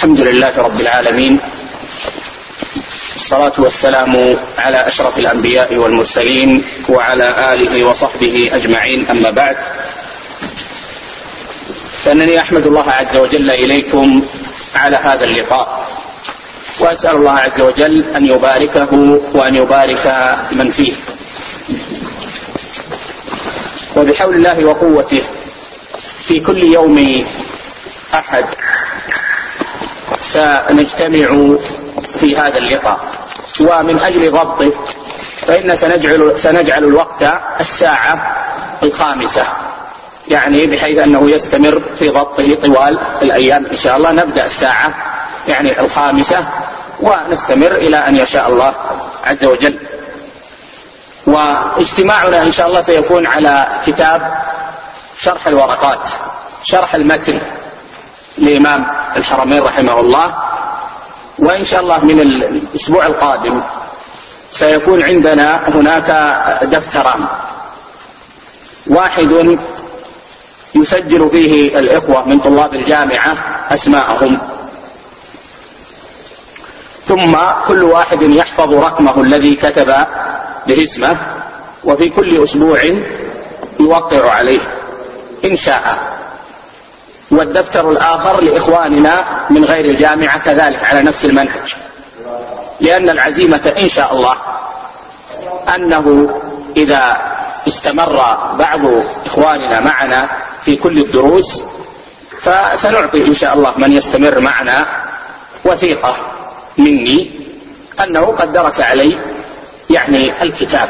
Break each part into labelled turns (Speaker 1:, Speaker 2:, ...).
Speaker 1: الحمد لله رب العالمين، الصلاة والسلام على أشرف الأنبياء والمرسلين وعلى آله وصحبه أجمعين، أما بعد، فإنني أحمد الله عز وجل إليكم على هذا اللقاء، وأسأل الله عز وجل أن يباركه وأن يبارك من فيه، وبحول الله وقوته في كل يوم أحد سنجتمع في هذا اللقاء، ومن أجل ضبطه فإن سنجعل الوقت 5:00، يعني بحيث أنه يستمر في ضبطه طوال الأيام إن شاء الله. نبدأ 5:00 ونستمر إلى أن يشاء الله عز وجل. واجتماعنا إن شاء الله سيكون على كتاب شرح الورقات، شرح المتن لإمام الحرمين رحمه الله. وإن شاء الله من الأسبوع القادم سيكون عندنا هناك دفتران، واحد يسجل فيه الإخوة من طلاب الجامعة أسماءهم، ثم كل واحد يحفظ رقمه الذي كتب به اسمه، وفي كل أسبوع يوقع عليه إن شاء. والدفتر الآخر لإخواننا من غير الجامعة كذلك على نفس المنهج، لأن العزيمة إن شاء الله أنه إذا استمر بعض إخواننا معنا في كل الدروس فسنعطي إن شاء الله من يستمر معنا وثيقة مني أنه قد درس علي يعني الكتاب،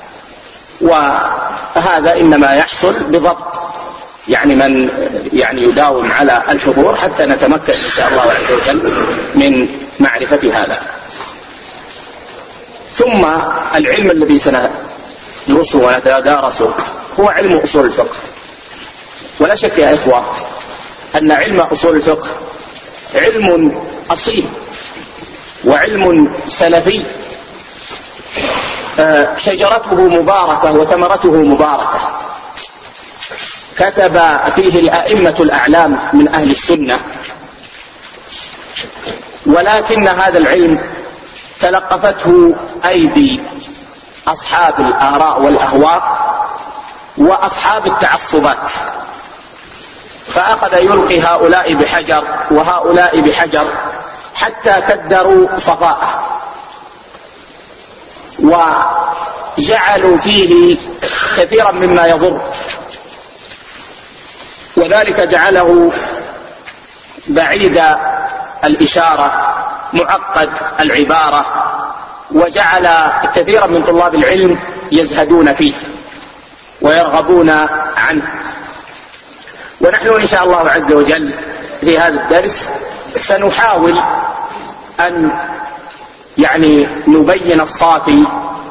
Speaker 1: وهذا إنما يحصل بضبط يعني من يعني يداوم على الحضور حتى نتمكن إن شاء الله عز وجل من معرفة هذا. ثم العلم الذي سندرسه ونتدارسه هو علم أصول الفقه، ولا شك يا إخوة أن علم أصول الفقه علم أصيل وعلم سلفي، شجرته مباركة وثمرته مباركة، كتب فيه الأئمة الأعلام من أهل السنة، ولكن هذا العلم تلقفته أيدي أصحاب الآراء والأهواء وأصحاب التعصبات، فأخذ يلقي هؤلاء بحجر وهؤلاء بحجر حتى كدروا صفاءه، وجعلوا فيه كثيرا مما يضر، وذلك جعله بعيد الإشارة معقد العبارة، وجعل كثيرا من طلاب العلم يزهدون فيه ويرغبون عنه. ونحن إن شاء الله عز وجل في هذا الدرس سنحاول أن يعني نبين الصافي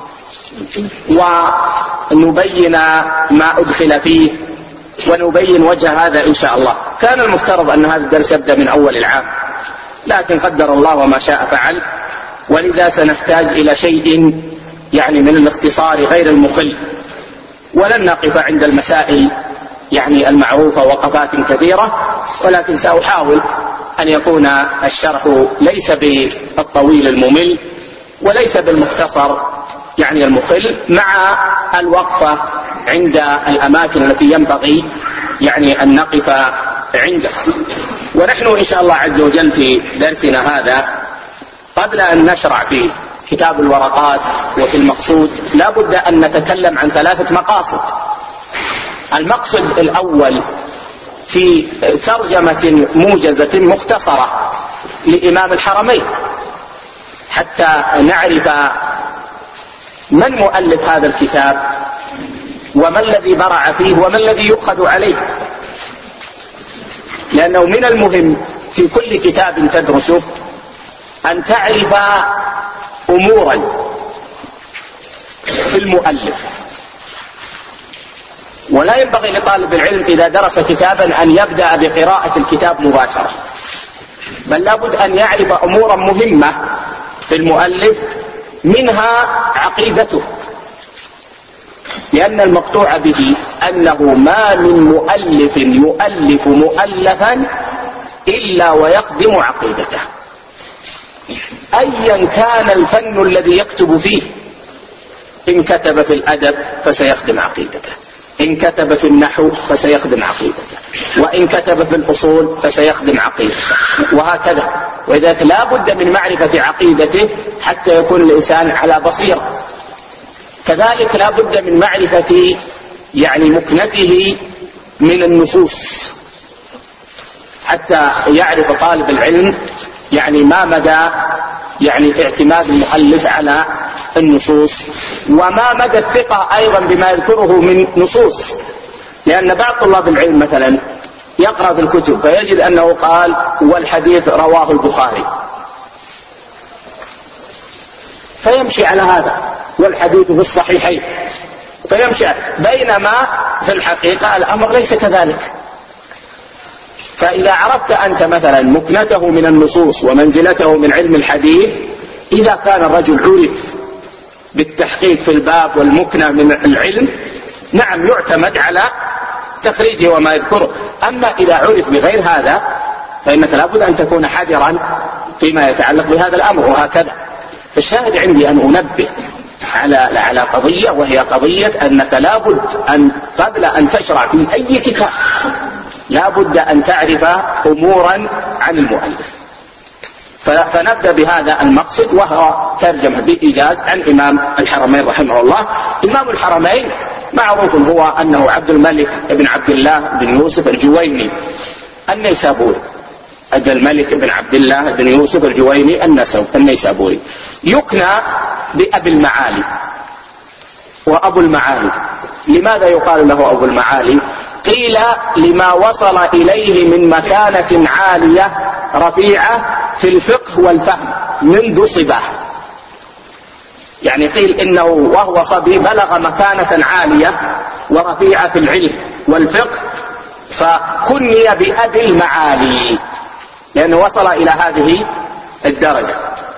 Speaker 1: ونبين ما أدخل فيه ونبين وجه هذا إن شاء الله. كان المفترض أن هذا الدرس يبدأ من أول العام، لكن قدر الله وما شاء فعل، ولذا سنحتاج إلى شيء يعني من الاختصار غير المخل، ولن نقف عند المسائل يعني المعروفة وقفات كثيرة، ولكن سأحاول أن يكون الشرح ليس بالطويل الممل وليس بالمختصر يعني المخل، مع الوقفة عند الأماكن التي ينبغي يعني أن نقف عندها. ونحن إن شاء الله عز وجل في درسنا هذا قبل أن نشرع في كتاب الورقات وفي المقصود لا بد أن نتكلم عن 3 مقاصد. المقصد الأول في ترجمة موجزة مختصرة لإمام الحرمين حتى نعرف من مؤلف هذا الكتاب وما الذي برع فيه وما الذي يؤخذ عليه، لأنه من المهم في كل كتاب تدرسه أن تعرف أمورا في المؤلف، ولا ينبغي لطالب العلم إذا درس كتابا أن يبدأ بقراءة الكتاب مباشرة، بل لابد أن يعرف أمورا مهمة في المؤلف، منها عقيدته، لأن المقطوع به أنه ما من مؤلف يؤلف مؤلفا إلا ويخدم عقيدته، أيا كان الفن الذي يكتب فيه. إن كتب في الأدب فسيخدم عقيدته، إن كتب في النحو فسيخدم عقيدته، وإن كتب في الأصول فسيخدم عقيدته، وهكذا. وإذا لا بد من معرفة عقيدته حتى يكون الإنسان على بصيرة. كذلك لا بد من معرفة مكنته من النصوص، حتى يعرف طالب العلم ما مدى اعتماد المؤلف على النصوص، وما مدى الثقة أيضا بما يذكره من نصوص. لأن بعض طلاب العلم مثلا يقرأ في الكتب فيجد أنه قال والحديث رواه البخاري، فيمشي على هذا، والحديث في الصحيحين، فيمشي، بينما في الحقيقة الأمر ليس كذلك. فإذا عرفت أنت مثلا مكنته من النصوص ومنزلته من علم الحديث، إذا كان الرجل عرف بالتحقيق في الباب والمكنة من العلم، نعم يعتمد على تخريجه وما يذكره. أما إذا عرف بغير هذا فإنك لابد أن تكون حذرا فيما يتعلق بهذا الأمر، وهكذا. فالشاهد عندي أن أنبه على قضية، وهي قضية أنك لابد أن قبل أن تشرع في أي كتاب لابد أن تعرف أمورا عن المؤلف. فنبدأ بهذا المقصد، وهو ترجمة بإيجاز عن إمام الحرمين رحمه الله. إمام الحرمين معروف هو أنه عبد الملك بن عبد الله بن يوسف الجويني النيسابوري. عبد الملك بن عبد الله بن يوسف الجويني النيسابوري، يكنى بأبي المعالي وأبو المعالي. لماذا يقال له أبو المعالي؟ قيل لما وصل إليه من مكانة عالية رفيعة في الفقه والفهم منذ صباه. قيل إنه وهو صبي بلغ مكانة عالية ورفيعة في العلم والفقه، فكني بأبي المعالي لأنه وصل إلى هذه الدرجة.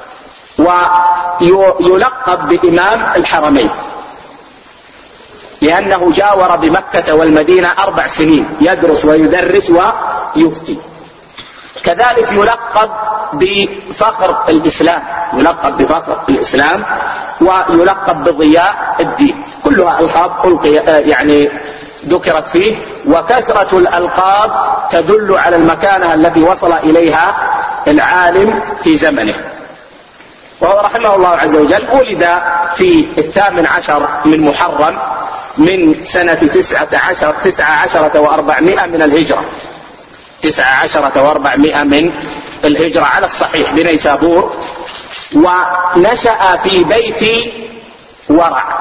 Speaker 1: ويلقب بإمام الحرمين لأنه جاور بمكة والمدينة 4 سنين يدرس ويدرس ويفتي. كذلك يلقب بفخر الإسلام، ويلقب بضياء الدين. كلها ألقاب ذكرت فيه، وكثرة الألقاب تدل على المكانة التي وصل إليها العالم في زمنه. وهو رحمه الله عز وجل ولد في 18 من محرم من سنة 19 و400 من الهجرة، 19 و400 من الهجرة على الصحيح بنيسابور. ونشأ في بيت ورع،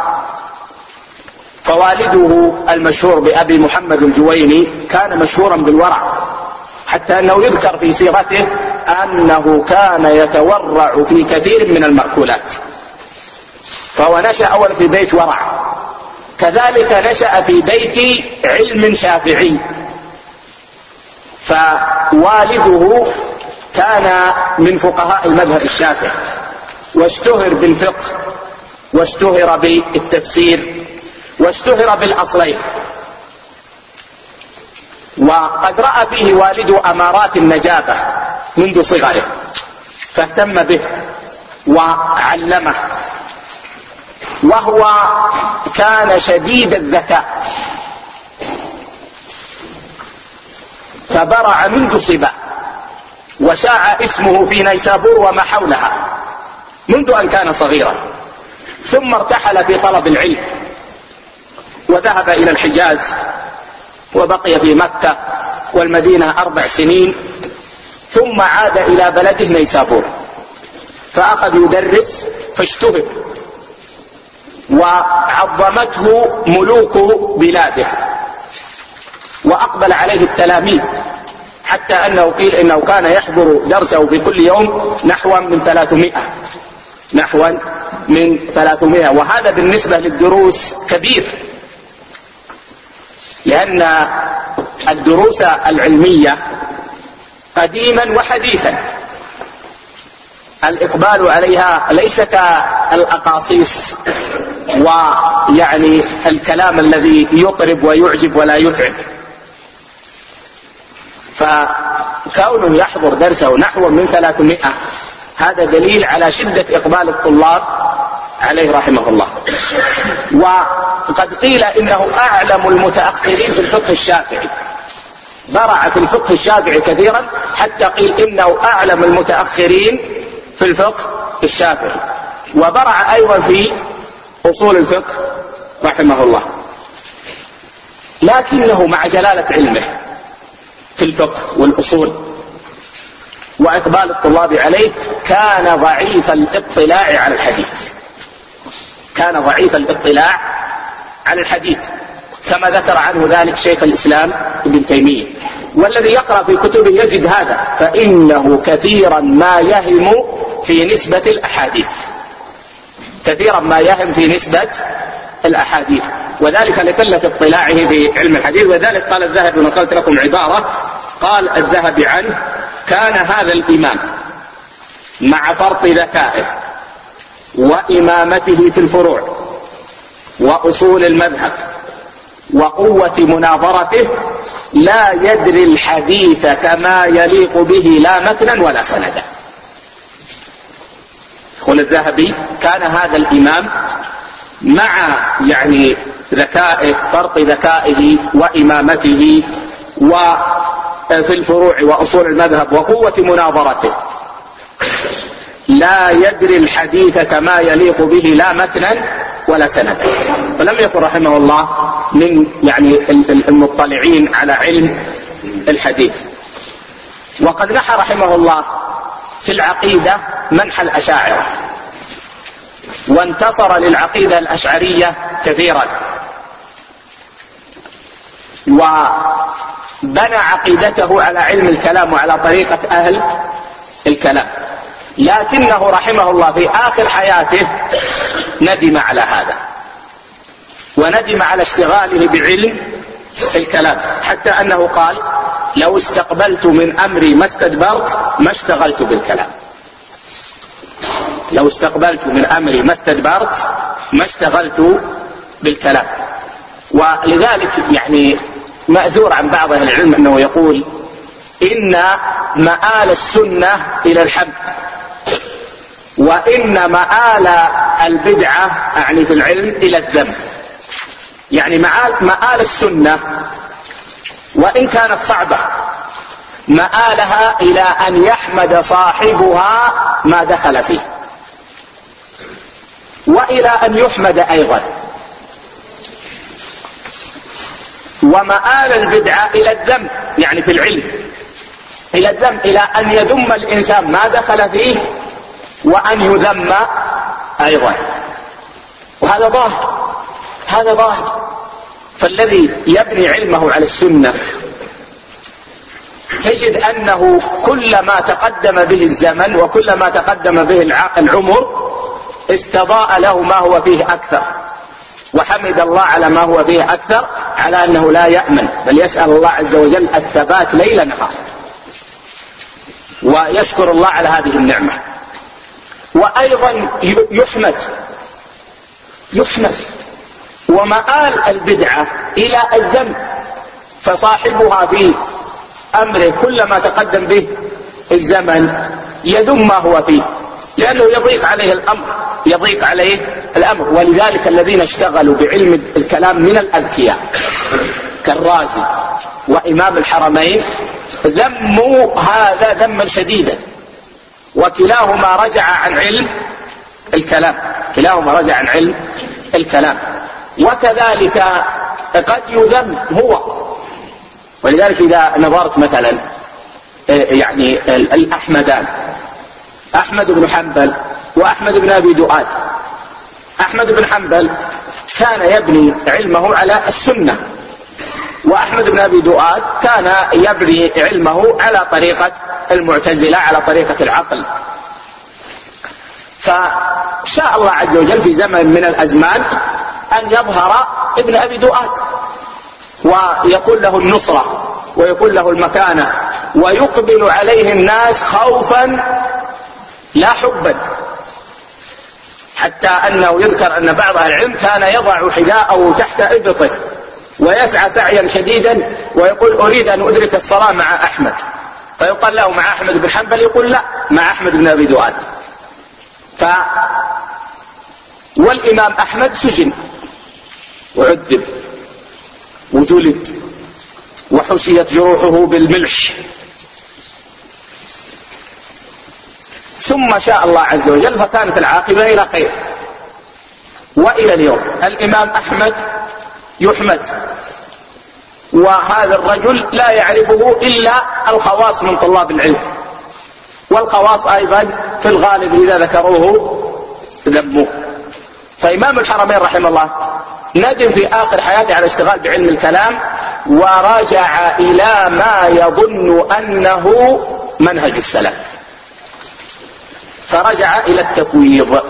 Speaker 1: فوالده المشهور بأبي محمد الجويني كان مشهورا بالورع، حتى أنه يذكر في سيرته أنه كان يتورع في كثير من المأكولات. فهو نشأ أول في بيت ورع. كذلك نشأ في بيت علم شافعي، فوالده كان من فقهاء المذهب الشافعي، واشتهر بالفقه، واشتهر بالتفسير، واشتهر بالأصلين. وقد رأى فيه والده أمارات النجابة منذ صغره، فاهتم به وعلمه. وهو كان شديد الذكاء، فبرع منذ صبا، وشاع اسمه في نيسابور وما حولها منذ أن كان صغيرا. ثم ارتحل في طلب العلم، وذهب إلى الحجاز، وبقي في مكة والمدينة 4 سنين، ثم عاد إلى بلده نيسابور، فأخذ يدرس فاشتهر، وعظمته ملوك بلاده، وأقبل عليه التلاميذ، حتى أنه قيل إنه كان يحضر درسه في كل يوم نحو من 300، وهذا بالنسبة للدروس كبير، لأن الدروس العلمية قديما وحديثا الإقبال عليها ليس كالأقاصيص الكلام الذي يطرب ويعجب ولا يتعب. وكونه يحضر درسه نحو من 300 هذا دليل على شدة إقبال الطلاب عليه رحمه الله. وقد قيل إنه أعلم المتأخرين في الفقه الشافعي، برع في الفقه الشافعي كثيرا حتى قيل إنه أعلم المتأخرين في الفقه الشافعي، وبرع أيضا في أصول الفقه رحمه الله. لكنه مع جلالة علمه في الفقه والأصول وإقبال الطلاب عليه كان ضعيف الاطلاع على الحديث، كان ضعيف الاطلاع على الحديث، كما ذكر عنه ذلك شيخ الإسلام ابن تيمية. والذي يقرأ في كتبه يجد هذا، فإنه كثيرا ما يهم في نسبة الأحاديث، كثيرا ما يهم في نسبة الأحاديث، وذلك لقلة اطلاعه بعلم الحديث. وذلك قال الذهبي، ونقلت لكم عبارة قال الذهبي عنه: كان هذا الإمام مع فرط ذكائه وإمامته في الفروع وأصول المذهب وقوة مناظرته لا يدري الحديث كما يليق به لا متنا ولا سندا. يقول الذهبي: كان هذا الإمام مع ذكائه، فرط ذكائه وإمامته وفي الفروع وأصول المذهب وقوة مناظرته لا يدري الحديث كما يليق به لا متنا ولا سندا. فلم يكن رحمه الله من المطلعين على علم الحديث. وقد نحى رحمه الله في العقيدة منح الأشاعرة، وانتصر للعقيدة الأشعرية كثيرا، وبنى عقيدته على علم الكلام وعلى طريقة أهل الكلام. لكنه رحمه الله في آخر حياته ندم على هذا، وندم على اشتغاله بعلم الكلام، حتى أنه قال: لو استقبلت من أمري ما استدبرت ما اشتغلت بالكلام. لو استقبلت من أمري ما استدبرت ما اشتغلت بالكلام. ولذلك مأثور عن بعض أهل العلم أنه يقول: إن مآل السنة إلى الحمد، وإن مآل البدعة في العلم إلى الذم. مآل السنة وإن كانت صعبة مآلها إلى أن يحمد صاحبها ما دخل فيه، وإلى أن يحمد أيضا. ومآل البدعة إلى الذم في العلم، إلى الذم، إلى أن يذم الإنسان ما دخل فيه وأن يذم أيضا. وهذا ظاهر، هذا ظاهر. فالذي يبني علمه على السنة تجد أنه كلما تقدم به الزمن وكلما تقدم به العمر استضاء له ما هو فيه أكثر، وحمد الله على ما هو فيه أكثر، على أنه لا يأمن، بل يسأل الله عز وجل الثبات ليل نهار، ويشكر الله على هذه النعمة. وأيضا يحمد. ومآل البدعة إلى الذنب، فصاحبها في أمره كلما تقدم به الزمن يذم ما هو فيه، لأنه يضيق عليه الأمر. ولذلك الذين اشتغلوا بعلم الكلام من الأذكياء كالرازي وإمام الحرمين ذموا هذا ذما شديدا، وكلاهما رجع عن علم الكلام. وكذلك قد يذم هو. ولذلك إذا نظرت مثلا الأحمدان، أحمد بن حنبل وأحمد بن أبي دؤاد. أحمد بن حنبل كان يبني علمه على السنة، وأحمد بن أبي دؤاد كان يبني علمه على طريقة المعتزلة، على طريقة العقل. فشاء الله عز وجل في زمن من الأزمان أن يظهر ابن أبي دؤاد ويكون له النصرة ويكون له المكانة، ويقبل عليه الناس خوفا لا حبا، حتى أنه يذكر أن بعض أهل العلم كان يضع حذاءه تحت إبطه ويسعى سعيا شديدا ويقول: أريد أن أدرك الصلاة مع أحمد. فيقال له مع أحمد بن حنبل، يقول لا، مع أحمد بن أبي دؤاد. والإمام أحمد سجن وعذب وجلد وحشيت جروحه بالملح، ثم شاء الله عز وجل فكانت العاقبة إلى خير. وإلى اليوم الإمام أحمد يحمد، وهذا الرجل لا يعرفه إلا الخواص من طلاب العلم، والخواص أيضا في الغالب إذا ذكروه ذموه. فإمام الحرمين رحمه الله ندم في آخر حياته على الاشتغال بعلم الكلام، ورجع إلى ما يظن أنه منهج السلف، فرجع إلى التفويض،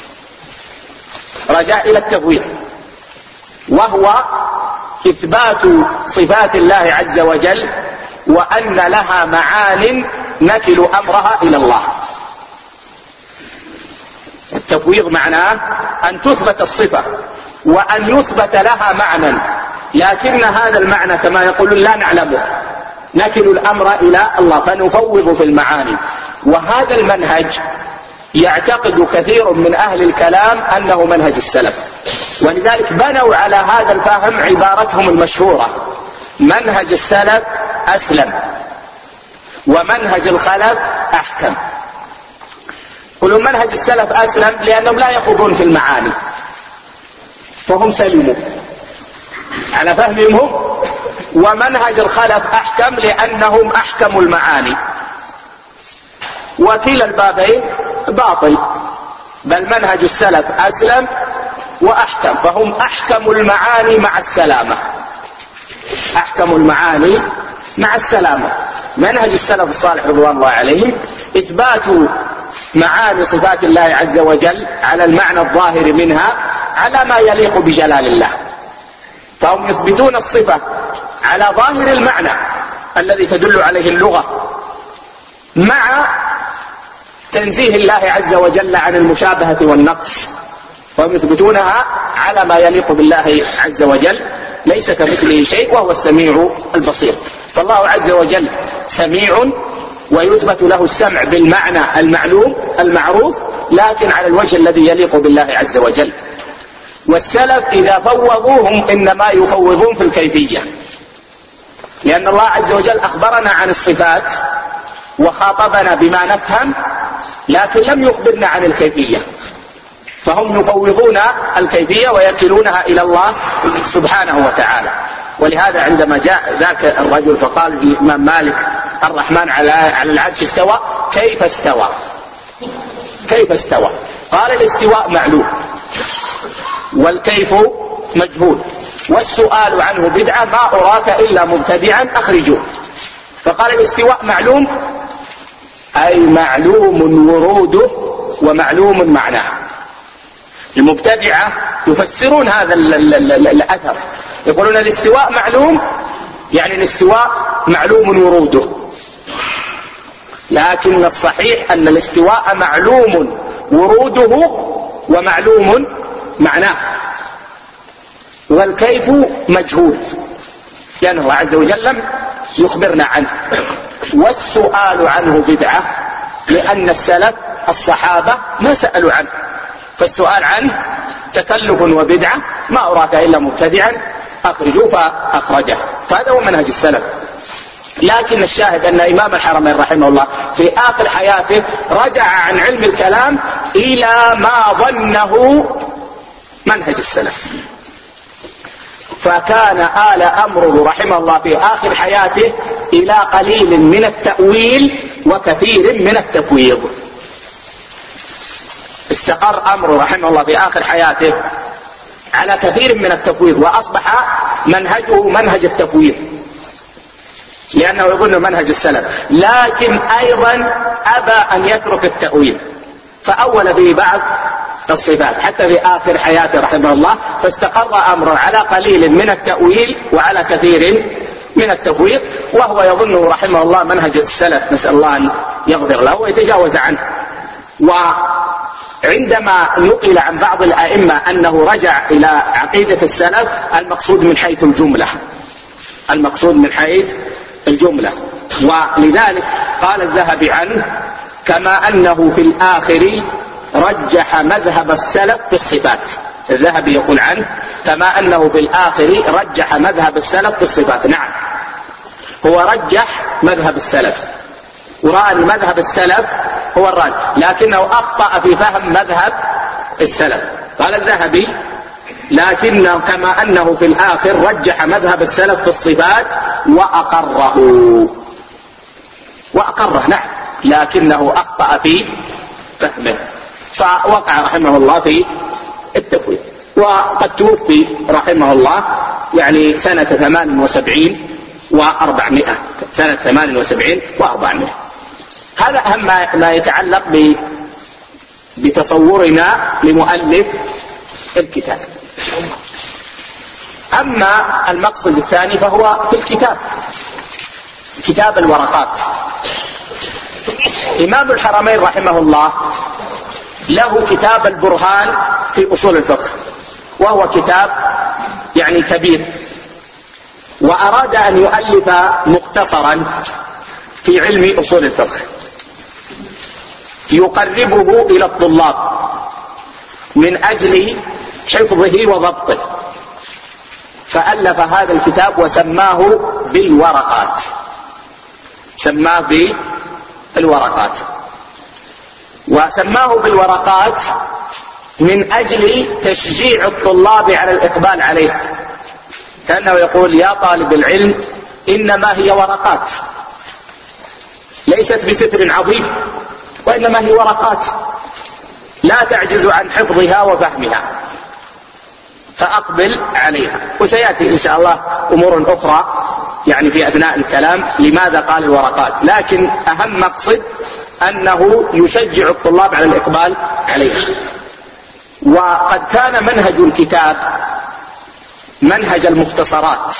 Speaker 1: رجع إلى التفويض، وهو إثبات صفات الله عز وجل وأن لها معان نكل أمرها إلى الله. التفويض معناه أن تثبت الصفة وأن يثبت لها معنى، لكن هذا المعنى كما يقولون لا نعلمه، نكل الأمر إلى الله فنفوض في المعاني. وهذا المنهج يعتقد كثير من أهل الكلام أنه منهج السلف، ولذلك بنوا على هذا الفهم عبارتهم المشهورة: منهج السلف أسلم ومنهج الخلف أحكم. يقولون منهج السلف أسلم لأنهم لا يخوضون في المعاني، فهم سلموا على فهمهم هم، ومنهج الخلف أحكم لأنهم أحكموا المعاني. وكلا البابين باطل، بل منهج السلف أسلم وأحكم، فهم أحكموا المعاني مع السلامة، أحكموا المعاني مع السلامة. منهج السلف الصالح رضوان الله عليهم إثبات معاني صفات الله عز وجل على المعنى الظاهر منها على ما يليق بجلال الله، فهم يثبتون الصفة على ظاهر المعنى الذي تدل عليه اللغة، مع تنزيه الله عز وجل عن المشابهة والنقص، فهم يثبتونها على ما يليق بالله عز وجل، ليس كمثله شيء وهو السميع البصير. فالله عز وجل سميع ويثبت له السمع بالمعنى المعلوم المعروف، لكن على الوجه الذي يليق بالله عز وجل. والسلف إذا فوضوهم إنما يفوضون في الكيفية، لأن الله عز وجل أخبرنا عن الصفات وخاطبنا بما نفهم، لكن لم يخبرنا عن الكيفية، فهم يفوضون الكيفية ويكلونها إلى الله سبحانه وتعالى. ولهذا عندما جاء ذاك الرجل فقال الإمام مالك: الرحمن على العرش استوى، كيف استوى؟ كيف استوى؟ قال: الاستواء معلوم والكيف مجهول، والسؤال عنه بدعة، ما أراك إلا مبتدعا أخرجوه. فقال: الاستواء معلوم أي معلوم وروده ومعلوم معناه. المبتدعة يفسرون هذا الأثر، يقولون الاستواء معلوم يعني الاستواء معلوم وروده، لكن الصحيح أن الاستواء معلوم وروده ومعلوم معناه، والكيف مجهول لأن الله عز وجل لم يخبرنا عنه. والسؤال عنه بدعة، لأن السلف الصحابة ما سألوا عنه، فالسؤال عنه تكلف وبدعة، ما أراك إلا مبتدعا أخرجوه فأخرجه. فهذا هو منهج السلف. لكن الشاهد أن إمام الحرمين رحمه الله في آخر حياته رجع عن علم الكلام إلى ما ظنه منهج السلف، فكان آل أمره رحمه الله في آخر حياته إلى قليل من التأويل وكثير من التفويض. استقر أمره رحمه الله في آخر حياته على كثير من التفويض، وأصبح منهجه منهج التفويض لأنه يظن منهج السلف، لكن أيضا أبى أن يترك التأويل، فأول به بعض الصفات حتى في آخر حياته رحمه الله، فاستقر أمره على قليل من التأويل وعلى كثير من التفويض، وهو يظنه رحمه الله منهج السلف، نسأل الله أن يغفر له ويتجاوز عنه. وعندما نقل عن بعض الأئمة أنه رجع إلى عقيدة السلف، المقصود من حيث الجملة، المقصود من حيث الجملة، ولذلك قال الذهبي عنه: كما أنه في الآخر رجح مذهب السلف في الصفات. الذهبي يقول عنه: كما أنه في الآخر رجح مذهب السلف في الصفات. نعم، هو رجح مذهب السلف ورأى أن مذهب السلف هو الراجح، لكنه أخطأ في فهم مذهب السلف. قال الذهبي: لكنه كما أنه في الآخر رجح مذهب السلف في الصفات وأقره. نعم، لكنه أخطأ في فهمه، فوقع رحمه الله في التفويض. وقد توفي رحمه الله يعني سنة 78 و400. سنة 78 و400. هذا أهم ما يتعلق بتصورنا لمؤلف الكتاب. أما المقصد الثاني فهو في الكتاب، كتاب الورقات. إمام الحرمين رحمه الله له كتاب البرهان في أصول الفقه، وهو كتاب يعني كبير، وأراد أن يؤلف مختصرا في علم أصول الفقه يقربه إلى الطلاب من أجل حفظه وضبطه، فألف هذا الكتاب وسماه بالورقات. سماه بالورقات، وسماه بالورقات من أجل تشجيع الطلاب على الإقبال عليه، كأنه يقول: يا طالب العلم، إنما هي ورقات، ليست بسفر عظيم، وإنما هي ورقات لا تعجز عن حفظها وفهمها، فأقبل عليها. وسيأتي إن شاء الله أمور أخرى يعني في أثناء الكلام لماذا قال الورقات، لكن أهم مقصد أنه يشجع الطلاب على الإقبال عليها. وقد كان منهج الكتاب منهج المختصرات،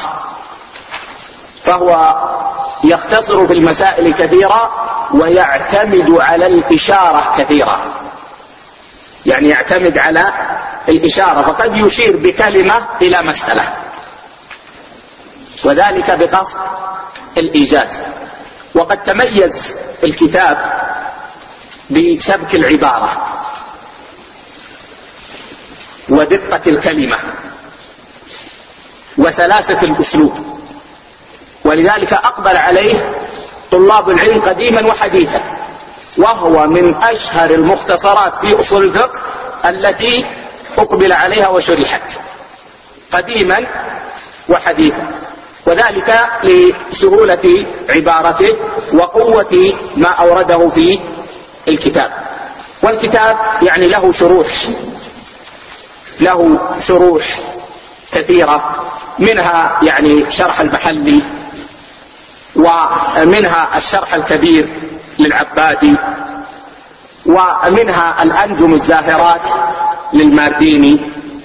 Speaker 1: فهو يختصر في المسائل كثيرا ويعتمد على الإشارة كثيرا، يعني يعتمد على الإشارة، فقد يشير بكلمة إلى مسألة، وذلك بقصد الإيجاز. وقد تميز الكتاب بسبك العبارة ودقة الكلمة وسلاسة الأسلوب، ولذلك أقبل عليه طلاب العلم قديما وحديثا، وهو من أشهر المختصرات في أصول الفقه التي أقبل عليها وشرحت قديما وحديثا، وذلك لسهولة عبارته وقوة ما أورده في الكتاب. والكتاب يعني له شروح كثيرة، منها يعني شرح المحلي، ومنها الشرح الكبير للعبادي، ومنها الأنجم الزاهرات للمارديني،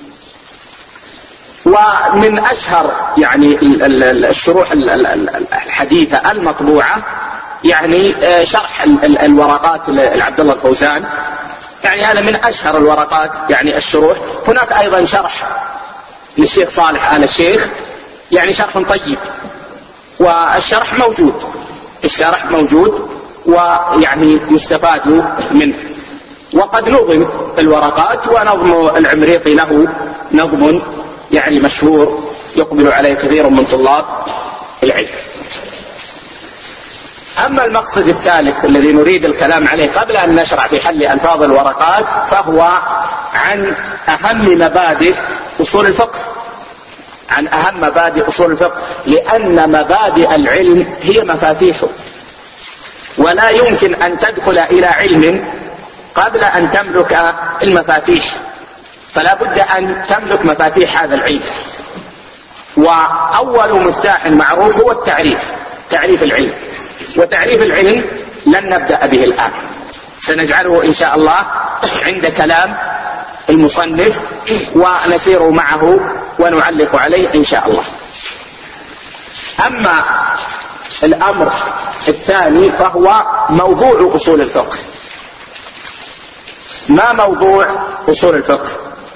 Speaker 1: ومن أشهر يعني الشروح الحديثة المطبوعة يعني شرح الورقات لعبد الله الفوزان، يعني هذا من أشهر الورقات يعني الشروح. هناك أيضا شرح للشيخ صالح آل الشيخ، يعني شرح طيب، والشرح موجود ويعني يستفاد منه. وقد نظم الورقات، ونظم العمريطي له نظم يعني مشهور يقبل عليه كثير من طلاب العلم. أما المقصد الثالث الذي نريد الكلام عليه قبل أن نشرع في حل ألفاظ الورقات، فهو عن أهم مبادئ أصول الفقه، لأن مبادئ العلم هي مفاتيحه، ولا يمكن أن تدخل إلى علم قبل أن تملك المفاتيح، فلا بد أن تملك مفاتيح هذا العلم. وأول مفتاح معروف هو تعريف العلم، وتعريف العلم لن نبدأ به الآن، سنجعله إن شاء الله عند كلام المصنف ونسير معه ونعلق عليه إن شاء الله. أما الأمر الثاني فهو موضوع أصول الفقه. ما موضوع أصول الفقه؟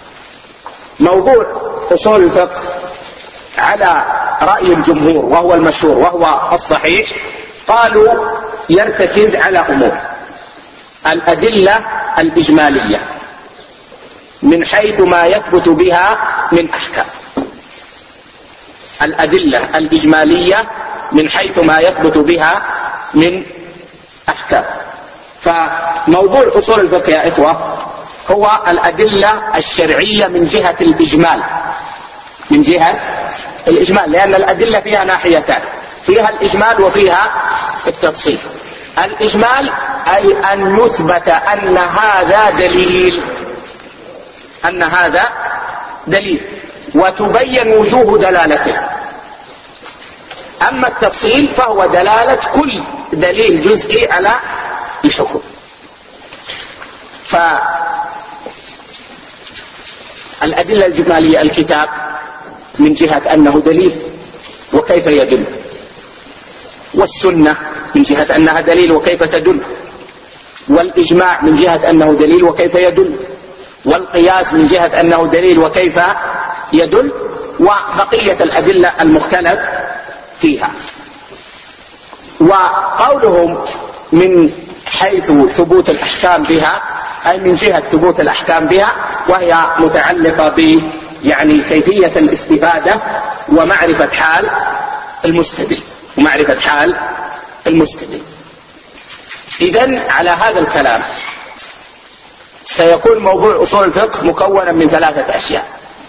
Speaker 1: موضوع أصول الفقه على رأي الجمهور وهو المشهور وهو الصحيح، قالوا يرتكز على أمور: الأدلة الإجمالية من حيث ما يثبت بها من أحكام، الأدلة الإجمالية من حيث ما يثبت بها من أحكام. فموضوع أصول الفقه يا إخوة هو الأدلة الشرعية من جهة الإجمال، من جهة الإجمال، لأن الأدلة فيها ناحيتان: فيها الإجمال وفيها التفصيل. الإجمال أي أن يثبت أن هذا دليل، أن هذا دليل وتبين وجوه دلالته. أما التفصيل فهو دلالة كل دليل جزئي على الحكم. فالأدلة الإجمالية: الكتاب من جهة أنه دليل وكيف يدل، والسنة من جهة أنها دليل وكيف تدل، والإجماع من جهة أنه دليل وكيف يدل، والقياس من جهة أنه دليل وكيف يدل، وبقية الأدلة المختلف فيها. وقولهم من حيث ثبوت الأحكام بها أي من جهة ثبوت الأحكام بها، وهي متعلقة يعني كيفية الاستفادة ومعرفة حال المستدل، ومعرفة حال المستدل. إذن على هذا الكلام سيكون موضوع أصول الفقه مكونا من 3 أشياء: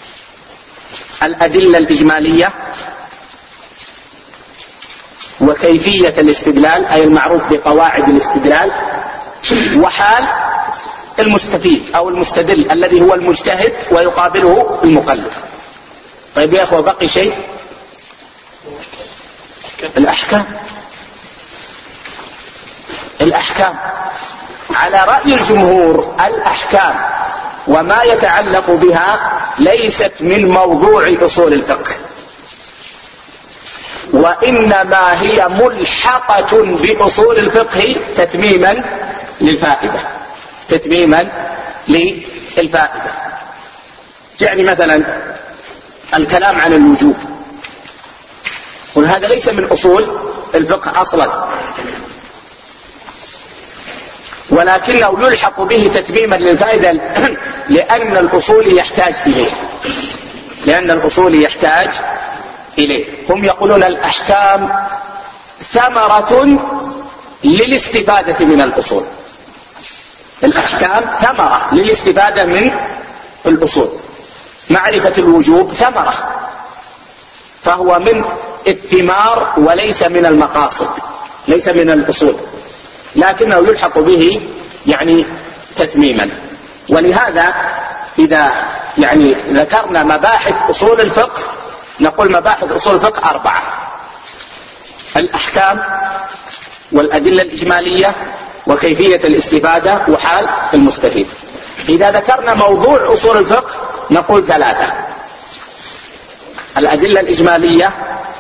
Speaker 1: الأدلة الإجمالية، وكيفية الاستدلال أي المعروف بقواعد الاستدلال، وحال المستفيد أو المستدل الذي هو المجتهد ويقابله المقلد. طيب يا أخوة، بقي شيء: الأحكام. الأحكام على رأي الجمهور الأحكام وما يتعلق بها ليست من موضوع أصول الفقه، وإنما هي ملحقة بأصول الفقه تتميما للفائدة، تتميما للفائدة. يعني مثلا الكلام عن الوجوب، وهذا ليس من أصول الفقه أصلا، ولكنه يلحق به تتميما للفائدة لأن الأصول يحتاج إليه، لأن الأصول يحتاج إليه. هم يقولون الأحكام ثمرة للاستفادة من الأصول، الأحكام ثمرة للاستفادة من الأصول. معرفة الوجوب ثمرة، فهو من الثمار وليس من المقاصد، ليس من الأصول، لكنه يلحق به يعني تتميما. ولهذا إذا يعني ذكرنا مباحث أصول الفقه نقول مباحث أصول الفقه 4: الأحكام، والأدلة الإجمالية، وكيفية الاستفادة، وحال المستفيد. إذا ذكرنا موضوع أصول الفقه نقول 3: الأدلة الإجمالية،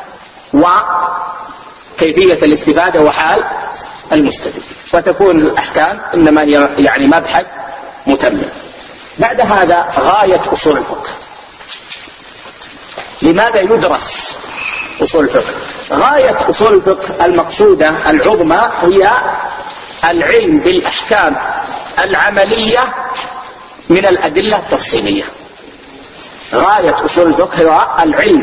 Speaker 1: وكيفية الاستفادة، وحال المستفيد. وتكون الأحكام إنما هي يعني مبحث متمم. بعد هذا غاية أصول الفقه. لماذا يدرس أصول الفقه؟ غاية أصول الفقه المقصودة العظمى هي العلم بالأحكام العملية من الأدلة التفصيلية. غاية أصول الفقه هو العلم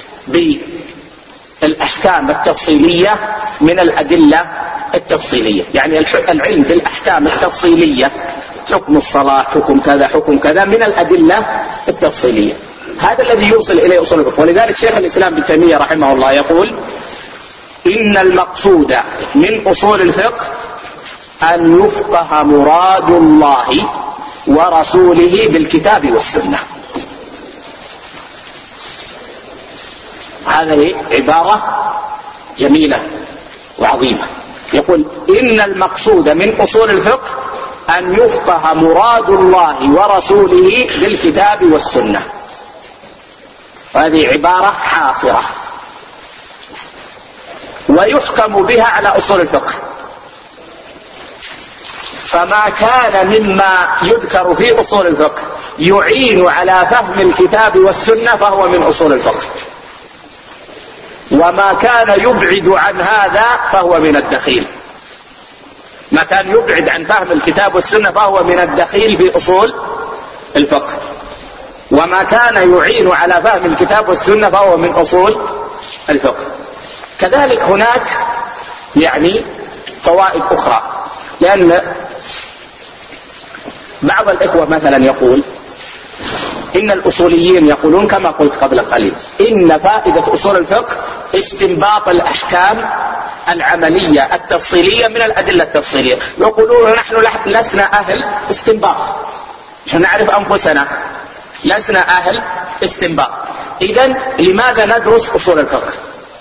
Speaker 1: بالأحكام التفصيلية من الأدلة التفصيلية، يعني العلم بالأحكام التفصيلية، حكم الصلاة، حكم كذا، حكم كذا، من الأدلة التفصيلية. هذا الذي يوصل إليه أصول الفقه. ولذلك شيخ الإسلام ابن تيمية رحمه الله يقول: إن المقصود من أصول الفقه أن يفقه مراد الله ورسوله بالكتاب والسنة. هذه عبارة جميلة وعظيمة. يقول: إن المقصود من أصول الفقه أن يفقه مراد الله ورسوله بالكتاب والسنة. هذه عبارة حاصرة، ويحكم بها على أصول الفقه. فما كان مما يذكر في أصول الفقه يعين على فهم الكتاب والسنة فهو من أصول الفقه. وما كان يبعد عن هذا فهو من الدخيل. ما كان يبعد عن فهم الكتاب والسنة فهو من الدخيل في أصول الفقه، وما كان يعين على فهم الكتاب والسنة فهو من أصول الفقه. كذلك هناك يعني فوائد أخرى، لأن بعض الإخوة مثلا يقول إن الأصوليين يقولون كما قلت قبل قليل إن فائدة أصول الفقه استنباط الأحكام العملية التفصيلية من الأدلة التفصيلية. يقولون نحن لسنا أهل استنباط، نحن نعرف أنفسنا لسنا أهل استنباط. إذن لماذا ندرس أصول الفقه؟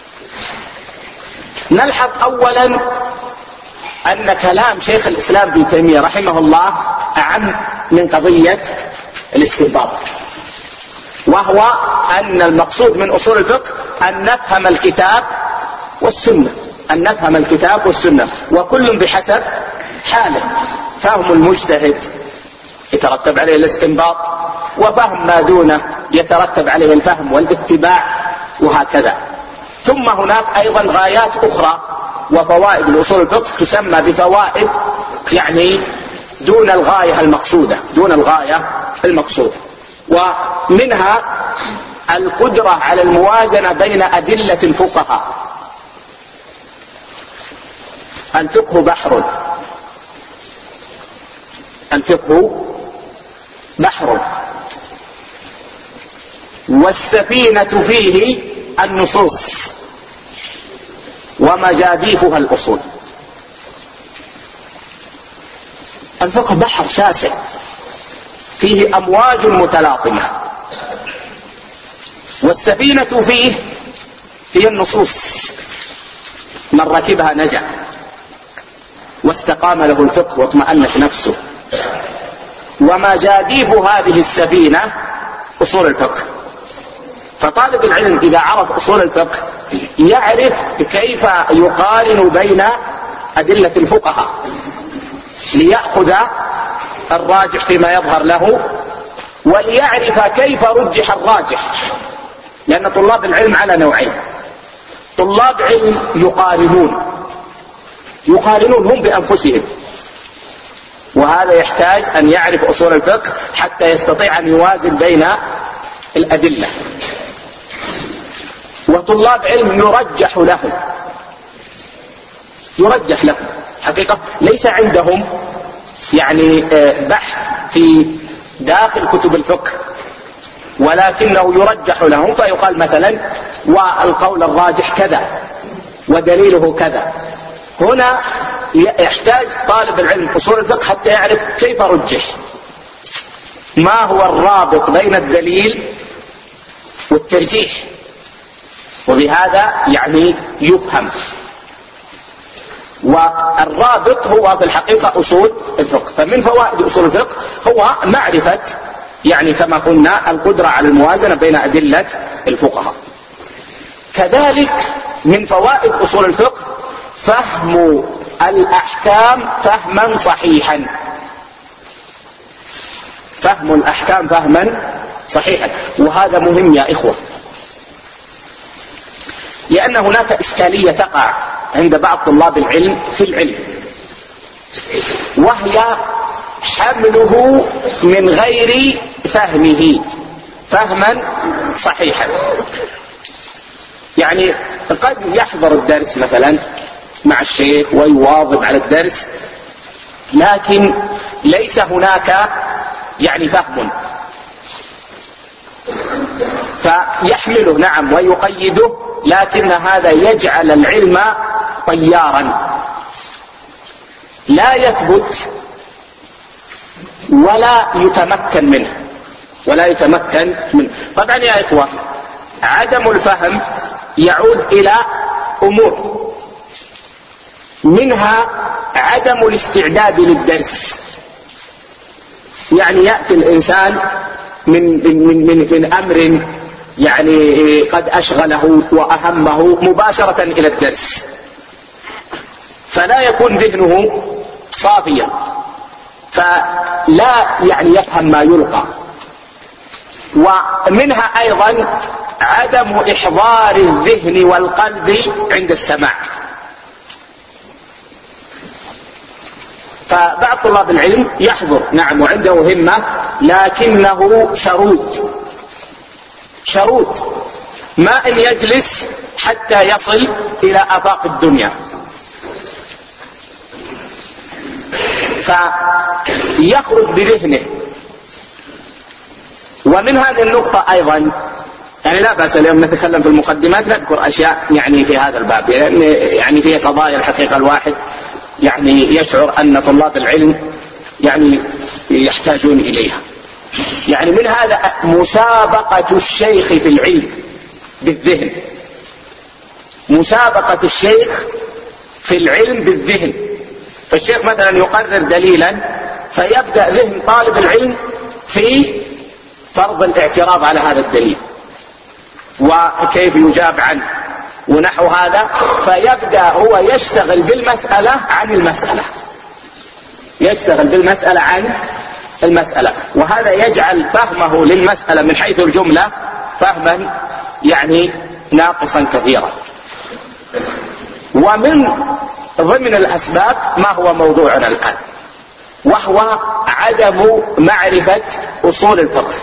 Speaker 1: نلحظ أولا أن كلام شيخ الإسلام ابن تيمية رحمه الله أعم من قضية الاستنباط، وهو أن المقصود من أصول الفقه أن نفهم الكتاب والسنة، أن نفهم الكتاب والسنة، وكل بحسب حاله. فهم المجتهد يترتب عليه الاستنباط، وفهم ما دونه يترتب عليه الفهم والاتباع، وهكذا. ثم هناك أيضا غايات أخرى وفوائد لأصول الفقه تسمى بفوائد يعني دون الغاية المقصودة، دون الغاية المقصودة. ومنها القدرة على الموازنة بين أدلة الفقهاء. الفقه بحر، الفقه بحر، والسفينة فيه النصوص ومجاديفها الأصول. الفقه بحر شاسع فيه أمواج متلاطمة، والسفينة فيه هي النصوص، من ركبها نجا واستقام له الفقه واطمأنت نفسه. ومجاديف هذه السفينة أصول الفقه. فطالب العلم إذا عرف أصول الفقه يعرف كيف يقارن بين أدلة الفقهاء ليأخذ الراجح فيما يظهر له، وليعرف كيف رجح الراجح. لأن طلاب العلم على نوعين: طلاب علم يقارنون هم بأنفسهم، وهذا يحتاج أن يعرف أصول الفقه حتى يستطيع أن يوازن بين الأدلة. وطلاب علم يرجح لهم حقيقة ليس عندهم يعني بحث في داخل كتب الفقه، ولكنه يرجح لهم، فيقال مثلا والقول الراجح كذا ودليله كذا. هنا يحتاج طالب العلم أصول الفقه حتى يعرف كيف رجح، ما هو الرابط بين الدليل والترجيح، وبهذا يعني يفهم. والرابط هو في الحقيقة أصول الفقه. فمن فوائد أصول الفقه هو معرفة يعني كما قلنا القدرة على الموازنة بين أدلة الفقهاء. كذلك من فوائد أصول الفقه فهم الأحكام فهما صحيحا، فهم الأحكام فهما صحيحا. وهذا مهم يا إخوة، لأن هناك إشكالية تقع عند بعض طلاب العلم في العلم، وهي حمله من غير فهمه فهما صحيحا. يعني قد يحضر الدرس مثلا مع الشيخ ويواظب على الدرس، لكن ليس هناك يعني فهم، فيحمله نعم ويقيده، لكن هذا يجعل العلم طيارا لا يثبت ولا يتمكن منه. طبعا يا إخوة عدم الفهم يعود إلى أمور، منها عدم الاستعداد للدرس. يعني يأتي الإنسان من أمر يعني قد أشغله وأهمه مباشرة إلى الدرس، فلا يكون ذهنه صافيا، فلا يعني يفهم ما يلقى. ومنها أيضا عدم إحضار الذهن والقلب عند السماع. فبعض طلاب العلم يحضر نعم وعنده همة، لكنه شرود ما أن يجلس حتى يصل إلى آفاق الدنيا، فيخرج بذهنه. ومن هذه النقطة أيضا يعني لا بأس اليوم نتكلم في المقدمات نذكر أشياء يعني في هذا الباب، لأن يعني في قضايا الحقيقة الواحد يعني يشعر أن طلاب العلم يعني يحتاجون إليها. يعني من هذا مسابقة الشيخ في العلم بالذهن، مسابقة الشيخ في العلم بالذهن. فالشيخ مثلا يقرر دليلا فيبدأ ذهن طالب العلم في فرض الاعتراض على هذا الدليل وكيف يجاب عنه ونحو هذا، فيبدأ هو يشتغل بالمسألة عن المسألة، يشتغل بالمسألة عن المسألة، وهذا يجعل فهمه للمسألة من حيث الجملة فهما يعني ناقصا كثيرا. ومن ضمن الأسباب ما هو موضوعنا الآن، وهو عدم معرفة أصول الفقه.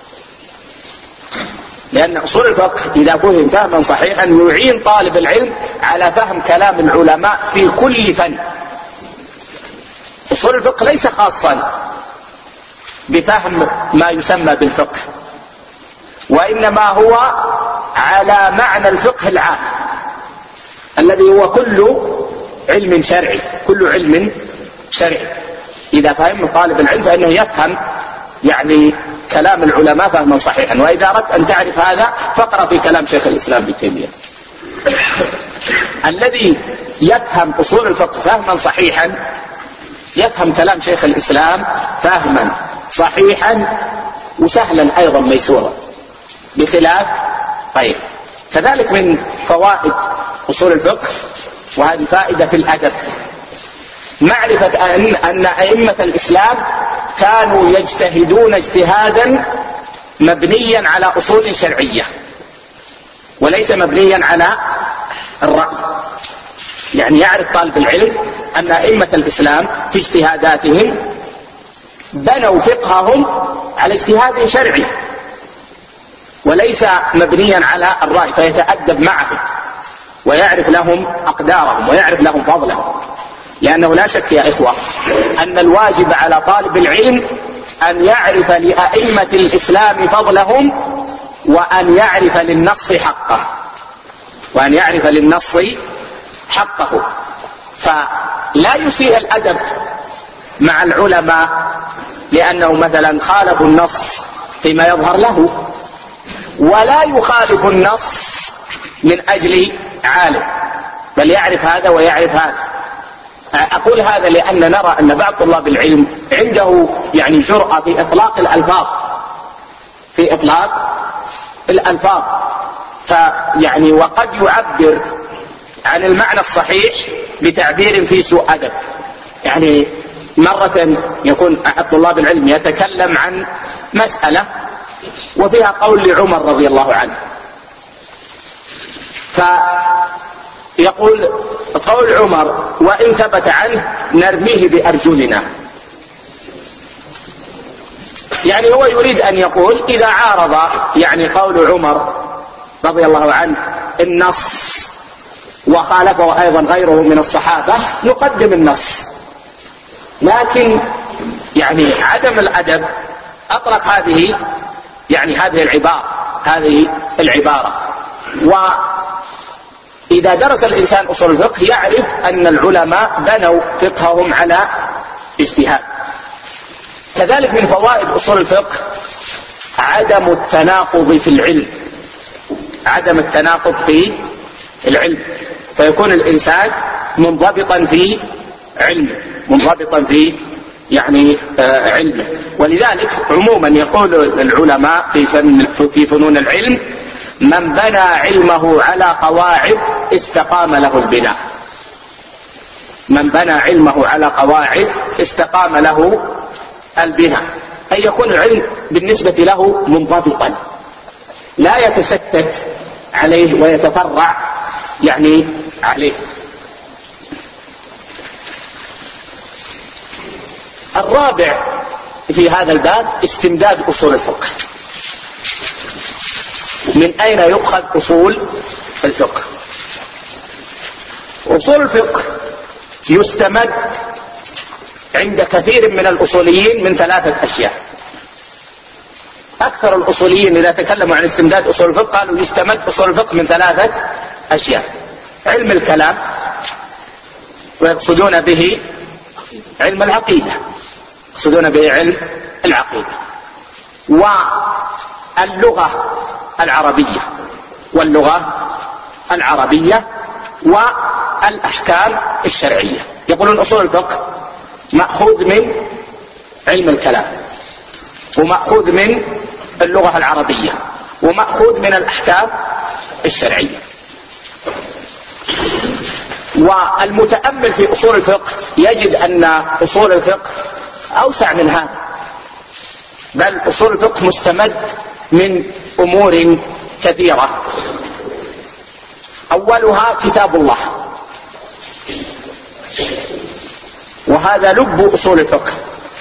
Speaker 1: لأن أصول الفقه إذا فهم فهما صحيحا يعين طالب العلم على فهم كلام العلماء في كل فن. أصول الفقه ليس خاصا بفهم ما يسمى بالفقه، وإنما هو على معنى الفقه العام الذي هو كل علم شرعي، كل علم شرعي. إذا فهم طالب العلم فإنه يفهم يعني كلام العلماء فهما صحيحا. وإذا أردت أن تعرف هذا فاقرأ في كلام شيخ الإسلام ابن تيمية. الذي يفهم أصول الفقه فهما صحيحا يفهم كلام شيخ الإسلام فهما صحيحا وسهلا أيضا ميسورا، بخلاف غيره. كذلك من فوائد أصول الفقه، وهذه فائدة في الأدب، معرفة أن أئمة الإسلام كانوا يجتهدون اجتهادا مبنيا على أصول شرعية وليس مبنيا على الرأي. يعني يعرف طالب العلم أن أئمة الإسلام في اجتهاداتهم بنوا فقههم على اجتهاد شرعي وليس مبنيا على الرأي، فيتأدب معهم ويعرف لهم أقدارهم ويعرف لهم فضلهم. لأنه لا شك يا إخوة أن الواجب على طالب العلم أن يعرف لأئمة الإسلام فضلهم وأن يعرف للنص حقه، وأن يعرف للنص حقه. فلا يسيء الأدب مع العلماء لأنه مثلا خالفوا النص فيما يظهر له، ولا يخالف النص من أجل عالم، بل يعرف هذا ويعرف هذا. أقول هذا لأن نرى أن بعض طلاب العلم عنده يعني جرأة في إطلاق الألفاظ، في إطلاق الألفاظ، فيعني وقد يعبر عن المعنى الصحيح بتعبير فيه سوء أدب. يعني مرة يكون أحد طلاب العلم يتكلم عن مسألة وفيها قول لعمر رضي الله عنه، فيقول قول عمر وإن ثبت عنه نرميه بأرجلنا. يعني هو يريد أن يقول إذا عارض يعني قول عمر رضي الله عنه النص وخالفه أيضا غيره من الصحابة نقدم النص. لكن يعني عدم الأدب أطلق هذه العبارة. وإذا درس الإنسان أصول الفقه يعرف أن العلماء بنوا فقههم على اجتهاد. كذلك من فوائد أصول الفقه عدم التناقض في العلم، عدم التناقض في العلم، فيكون الإنسان منضبطا في علمه، منضبطا في علمه. ولذلك عموما يقول العلماء في فنون العلم من بنى علمه على قواعد استقام له البناء. من بنى علمه على قواعد استقام له البناء، أي يكون العلم بالنسبة له منضبطا، لا يتشتت عليه ويتفرع يعني عليه. الرابع في هذا الباب استمداد أصول الفقه. من أين يؤخذ أصول الفقه؟ أصول الفقه يستمد عند كثير من الأصوليين من 3 أشياء. أكثر الأصوليين إذا تكلموا عن استمداد أصول الفقه قالوا يستمد أصول الفقه من 3 أشياء: علم الكلام، ويقصدون به علم العقيدة، يقصدون به علم العقيدة، واللغة العربية، والأحكام الشرعية. يقولون أصول الفقه مأخوذ من علم الكلام، ومأخوذ من اللغة العربية، ومأخوذ من الأحكام الشرعية. والمتأمل في أصول الفقه يجد أن أصول الفقه أوسع من هذا، بل أصول الفقه مستمد من أمور كثيرة. أولها كتاب الله، وهذا لب أصول الفقه.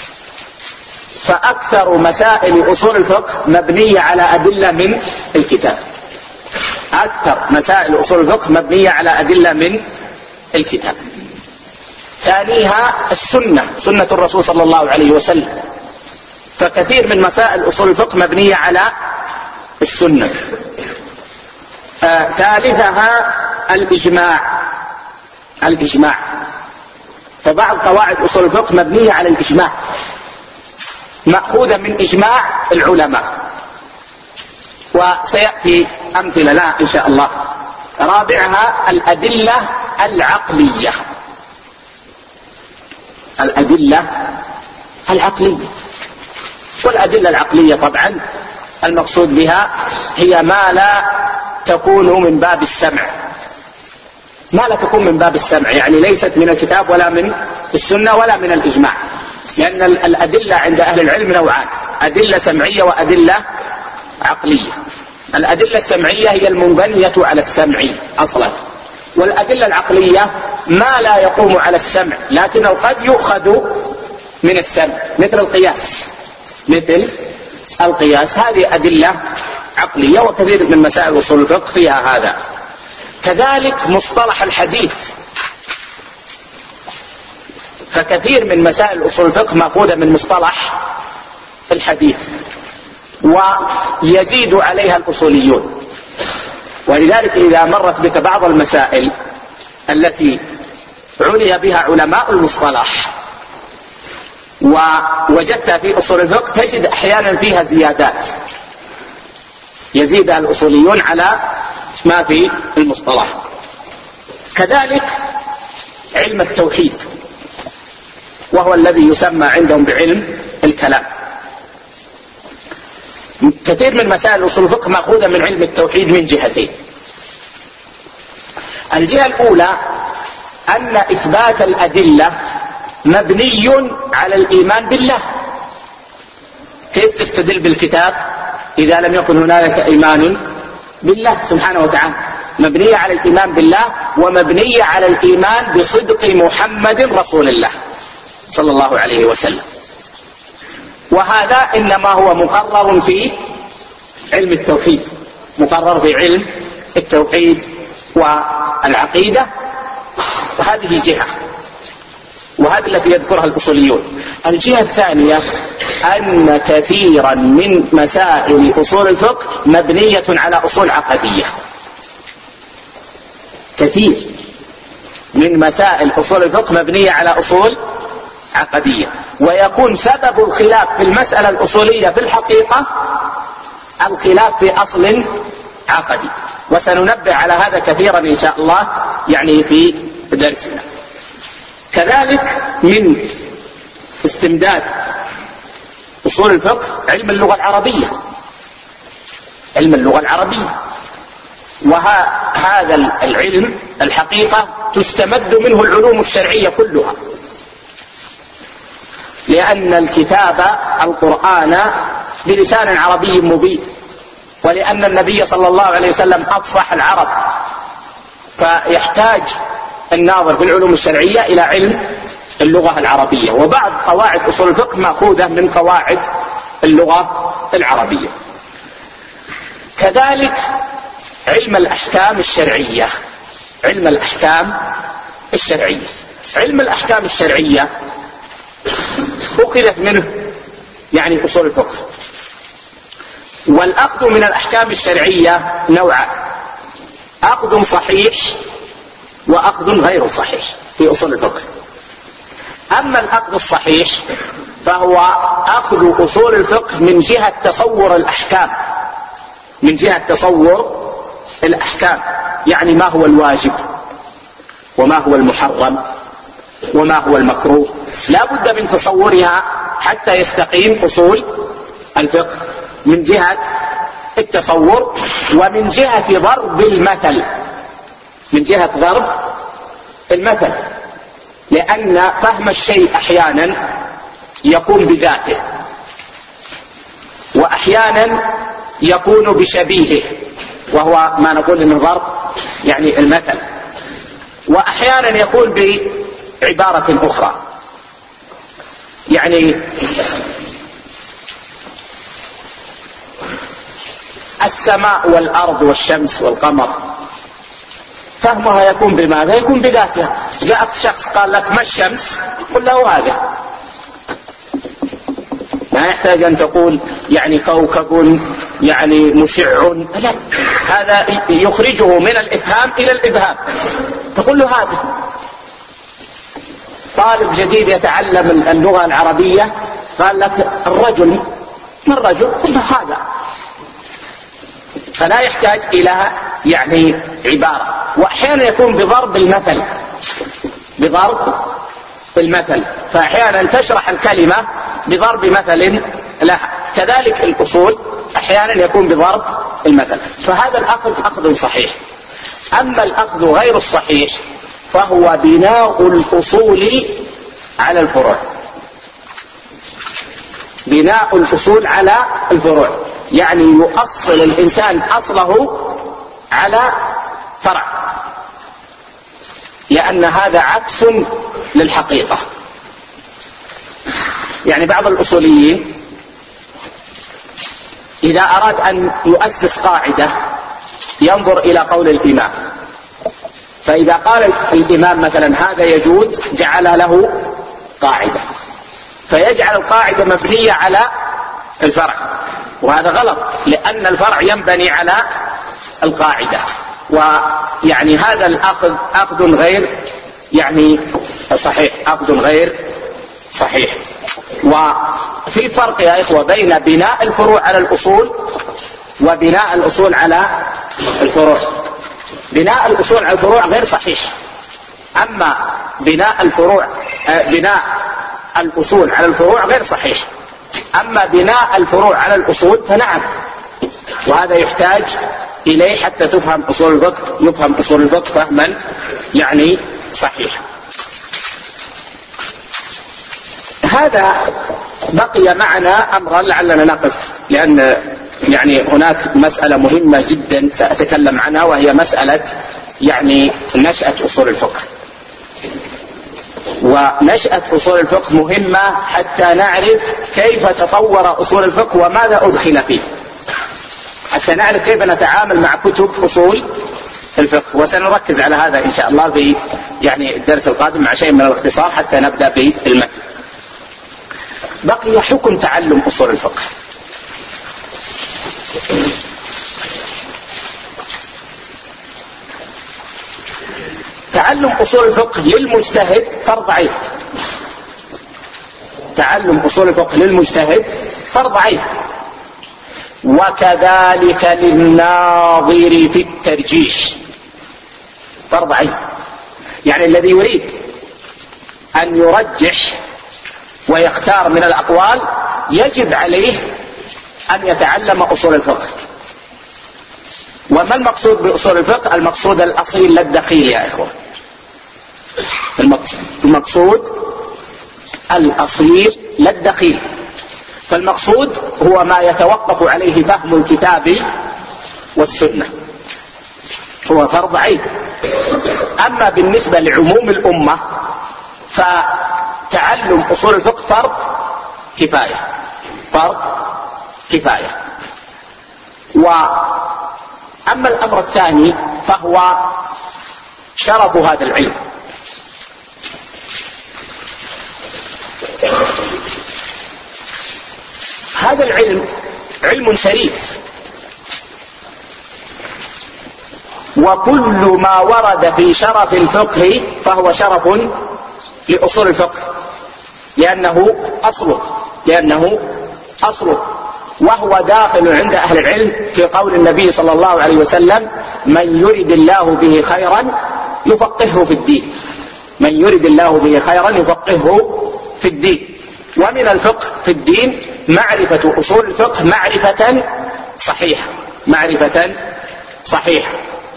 Speaker 1: فأكثر مسائل أصول الفقه مبنية على أدلة من الكتاب. أكثر مسائل أصول الفقه مبنية على أدلة من الكتاب. ثانيها السنة، سنة الرسول صلى الله عليه وسلم. فكثير من مسائل أصول الفقه مبنية على السنة. ثالثها الإجماع. فبعض قواعد أصول الفقه مبنية على الإجماع، مأخوذة من إجماع العلماء، وسيأتي أمثلة لها إن شاء الله. رابعها الأدلة العقلية. والأدلة العقلية طبعا المقصود بها هي ما لا تكون من باب السمع، يعني ليست من الكتاب ولا من السنة ولا من الإجماع. لأن الأدلة عند أهل العلم نوعان: أدلة سمعية وأدلة عقلية. الأدلة السمعية هي المنبنية على السمع أصلا، والأدلة العقلية ما لا يقوم على السمع لكنه قد يؤخذ من السمع، مثل القياس. هذه أدلة عقلية، وكثير من مسائل أصول الفقه فيها هذا. كذلك مصطلح الحديث، فكثير من مسائل أصول الفقه مأخوذة من مصطلح الحديث، ويزيد عليها الأصوليون. ولذلك إذا مرت بك بعض المسائل التي عني بها علماء المصطلح ووجدتها في أصول الفقه، تجد أحيانا فيها زيادات يزيدها الأصوليون على ما في المصطلح. كذلك علم التوحيد، وهو الذي يسمى عندهم بعلم الكلام. كثير من مسائل أصول الفقه مأخوذة من علم التوحيد من جهتين. الجهة الأولى أن إثبات الأدلة مبني على الإيمان بالله. كيف تستدل بالكتاب إذا لم يكن هناك إيمان بالله سبحانه وتعالى؟ مبنية على الإيمان بالله، ومبنية على الإيمان بصدق محمد رسول الله صلى الله عليه وسلم. وهذا إنما هو مقرر في علم التوحيد، مقرر في علم التوحيد والعقيدة. وهذه جهة، وهذه التي يذكرها الأصوليون. الجهة الثانية أن كثيرا من مسائل أصول الفقه مبنية على أصول عقدية. كثير من مسائل أصول الفقه مبنية على أصول عقدية، ويكون سبب الخلاف في المسألة الأصولية في الحقيقة الخلاف في أصل عقدي. وسننبه على هذا كثيرا إن شاء الله يعني في درسنا. كذلك من استمداد أصول الفقه علم اللغة العربية. وهذا العلم الحقيقة تستمد منه العلوم الشرعية كلها، لأن الكتاب القرآن بلسان عربي مبين، ولأن النبي صلى الله عليه وسلم أفصح العرب، فيحتاج الناظر في العلوم الشرعية إلى علم اللغة العربية. وبعض قواعد أصول الفقه مأخوذة من قواعد اللغة العربية. كذلك علم الأحكام الشرعية. علم الأحكام الشرعية، علم الأحكام الشرعية أخذت منه يعني أصول الفقه. والأخذ من الأحكام الشرعية نوعان: أخذ صحيح وأخذ غير صحيح في أصول الفقه. أما الأخذ الصحيح فهو أخذ أصول الفقه من جهة تصور الأحكام، من جهة تصور الأحكام، يعني ما هو الواجب وما هو المحرم وما هو المكروه، لا بد من تصورها حتى يستقيم أصول الفقه، من جهة التصور ومن جهة ضرب المثل، من جهة ضرب المثل، لأن فهم الشيء أحيانا يكون بذاته، وأحيانا يكون بشبيهه وهو ما نقول إنه ضرب يعني المثل، وأحيانا يكون بعبارة أخرى. يعني السماء والأرض والشمس والقمر فهمها يكون بماذا؟ يكون بذاتها. جاءك شخص قال لك ما الشمس؟ قل له هذا، لا يحتاج أن تقول يعني كوكب يعني مشع، لا، هذا يخرجه من الإفهام إلى الإبهام، تقول له هذا. طالب جديد يتعلم اللغة العربية قال لك الرجل، ما الرجل؟ قل له هذا. فلا يحتاج إلى يعني عبارة. وأحيانا يكون بضرب المثل، بضرب المثل، فأحيانا تشرح الكلمة بضرب مثل لها. كذلك الأصول أحيانا يكون بضرب المثل. فهذا الأخذ أخذ صحيح. أما الأخذ غير الصحيح فهو بناء الأصول على الفروع، بناء الأصول على الفروع، يعني يؤصل الإنسان أصله على فرع، لأن هذا عكس للحقيقة. يعني بعض الأصوليين إذا أراد أن يؤسس قاعدة ينظر إلى قول الإمام، فإذا قال الإمام مثلا هذا يجوز جعل له قاعدة، فيجعل القاعدة مبنية على الفرع، وهذا غلط، لأن الفرع ينبني على القاعدة. ويعني هذا الأخذ أخذ غير يعني صحيح، أخذ غير صحيح. وفي فرق يا إخوة بين بناء الفروع على الأصول وبناء الأصول على الفروع. بناء الأصول على الفروع غير صحيح، أما بناء الفروع بناء الأصول على الفروع غير صحيح. أما بناء الفروع على الأصول فنعم، وهذا يحتاج إليه حتى تفهم أصول الفقه، يفهم أصول الفقه فهما يعني صحيح. هذا بقي معنا أمرا لعلنا نقف، لأن يعني هناك مسألة مهمة جدا سأتكلم عنها، وهي مسألة يعني نشأة أصول الفقه. ونشأة أصول الفقه مهمة حتى نعرف كيف تطور أصول الفقه وماذا أدخل فيه، حتى نعرف كيف نتعامل مع كتب أصول الفقه. وسنركز على هذا إن شاء الله في يعني الدرس القادم مع شيء من الاختصار حتى نبدأ بالمتن. بقي حكم تعلم أصول الفقه. تعلم أصول الفقه للمجتهد فرض عين. تعلم أصول الفقه للمجتهد فرض عين، وكذلك للناظر في الترجيح فرض عين. يعني الذي يريد أن يرجح ويختار من الأقوال يجب عليه أن يتعلم أصول الفقه. وما المقصود بأصول الفقه؟ المقصود الأصيل لا الدخيل يا إخوة. المقصود الأصيل لا الدخيل. فالمقصود هو ما يتوقف عليه فهم الكتاب والسنة، هو فرض عين. أما بالنسبة لعموم الأمة فتعلم أصول الفقه فرض كفاية، فرض كفاية. وأما الأمر الثاني فهو شرف هذا العلم. هذا العلم علم شريف، وكل ما ورد في شرف الفقه فهو شرف لأصول الفقه، لأنه أصله، وهو داخل عند أهل العلم في قول النبي صلى الله عليه وسلم: من يرد الله به خيرا يفقهه في الدين، من يرد الله به خيرا يفقهه في الدين. ومن الفقه في الدين معرفة أصول الفقه معرفة صحيحة.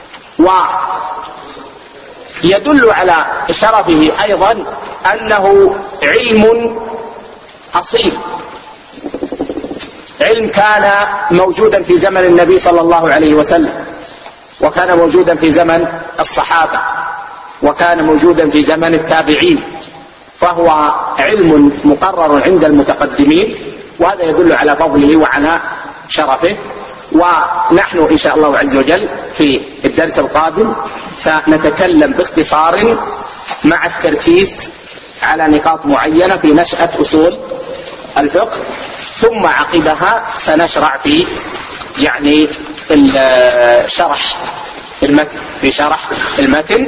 Speaker 1: ويدل على شرفه أيضا أنه علم أصيل، علم كان موجودا في زمن النبي صلى الله عليه وسلم، وكان موجودا في زمن الصحابة، وكان موجودا في زمن التابعين، فهو علم مقرر عند المتقدمين، وهذا يدل على فضله وعلى شرفه. ونحن إن شاء الله عز وجل في الدرس القادم سنتكلم باختصار مع التركيز على نقاط معينة في نشأة أصول الفقه، ثم عقبها سنشرع في شرح المتن.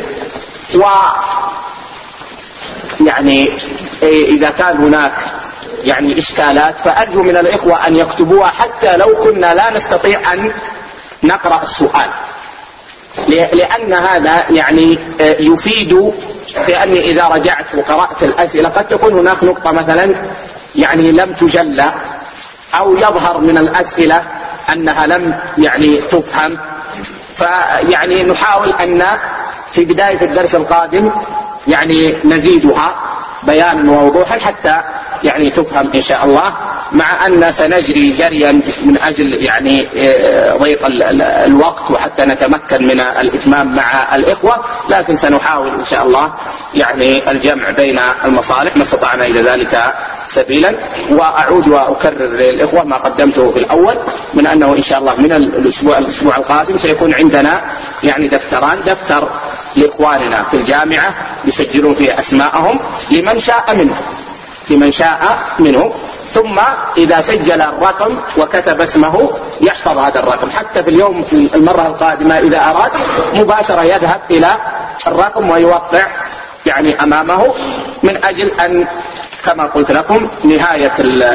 Speaker 1: إذا كان هناك إشكالات فأرجو من الإخوة أن يكتبوها، حتى لو كنا لا نستطيع أن نقرأ السؤال، لأن هذا يفيد في أني إذا رجعت وقرأت الأسئلة قد تكون هناك نقطة مثلا لم تجلى، أو يظهر من الأسئلة أنها لم تفهم، نحاول أن في بداية الدرس القادم نزيدها بيانا ووضوحا حتى تفهم إن شاء الله، مع أن سنجري جريا من أجل ضيق الوقت وحتى نتمكن من الإتمام مع الإخوة، لكن سنحاول إن شاء الله الجمع بين المصالح ما استطعنا إلى ذلك سبيلا. وأعود وأكرر للإخوة ما قدمته في الأول من أنه إن شاء الله من الأسبوع القادم سيكون عندنا دفتران، دفتر لإخواننا في الجامعة يسجلون فيه أسماءهم لمن شاء منه، ثم إذا سجل الرقم وكتب اسمه يحفظ هذا الرقم، حتى في اليوم المرة القادمة إذا أراد مباشرة يذهب إلى الرقم ويوقع أمامه، من أجل أن كما قلت لكم نهاية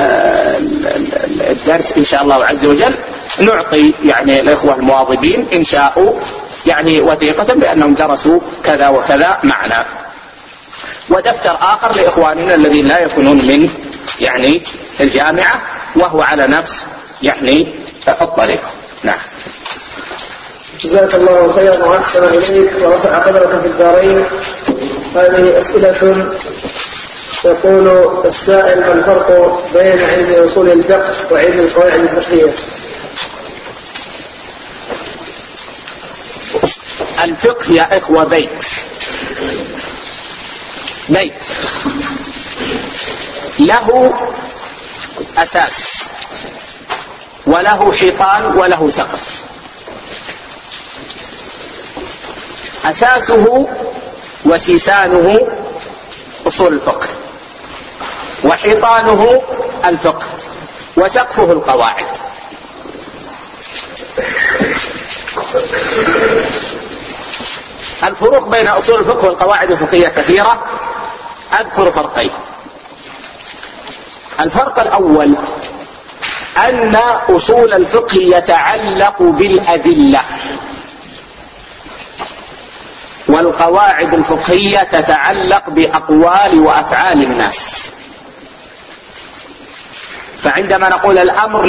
Speaker 1: الدرس إن شاء الله عز وجل نعطي الإخوة المواظبين إن شاءوا وثيقة بأنهم درسوا كذا وكذا معنا، ودفتر آخر لإخواننا الذين لا يكونون من الجامعة وهو على نفس الطريقة. نعم.
Speaker 2: جزاك الله خيرا وأحسن إليك ورفع قدرك في الدارين. هذه أسئلة يقول السائل: ما الفرق بين علم أصول الفقه وعلم القواعد الفقهية؟
Speaker 1: الفقه يا إخوة بيت له أساس وله حيطان وله سقف. أساسه وسيسانه أصول الفقه، وحيطانه الفقه، وسقفه القواعد. الفروق بين أصول الفقه والقواعد الفقهية كثيرة، أذكر فرقين. الفرق الأول أن أصول الفقه يتعلق بالأدلة، والقواعد الفقهية تتعلق بأقوال وأفعال الناس. فعندما نقول الأمر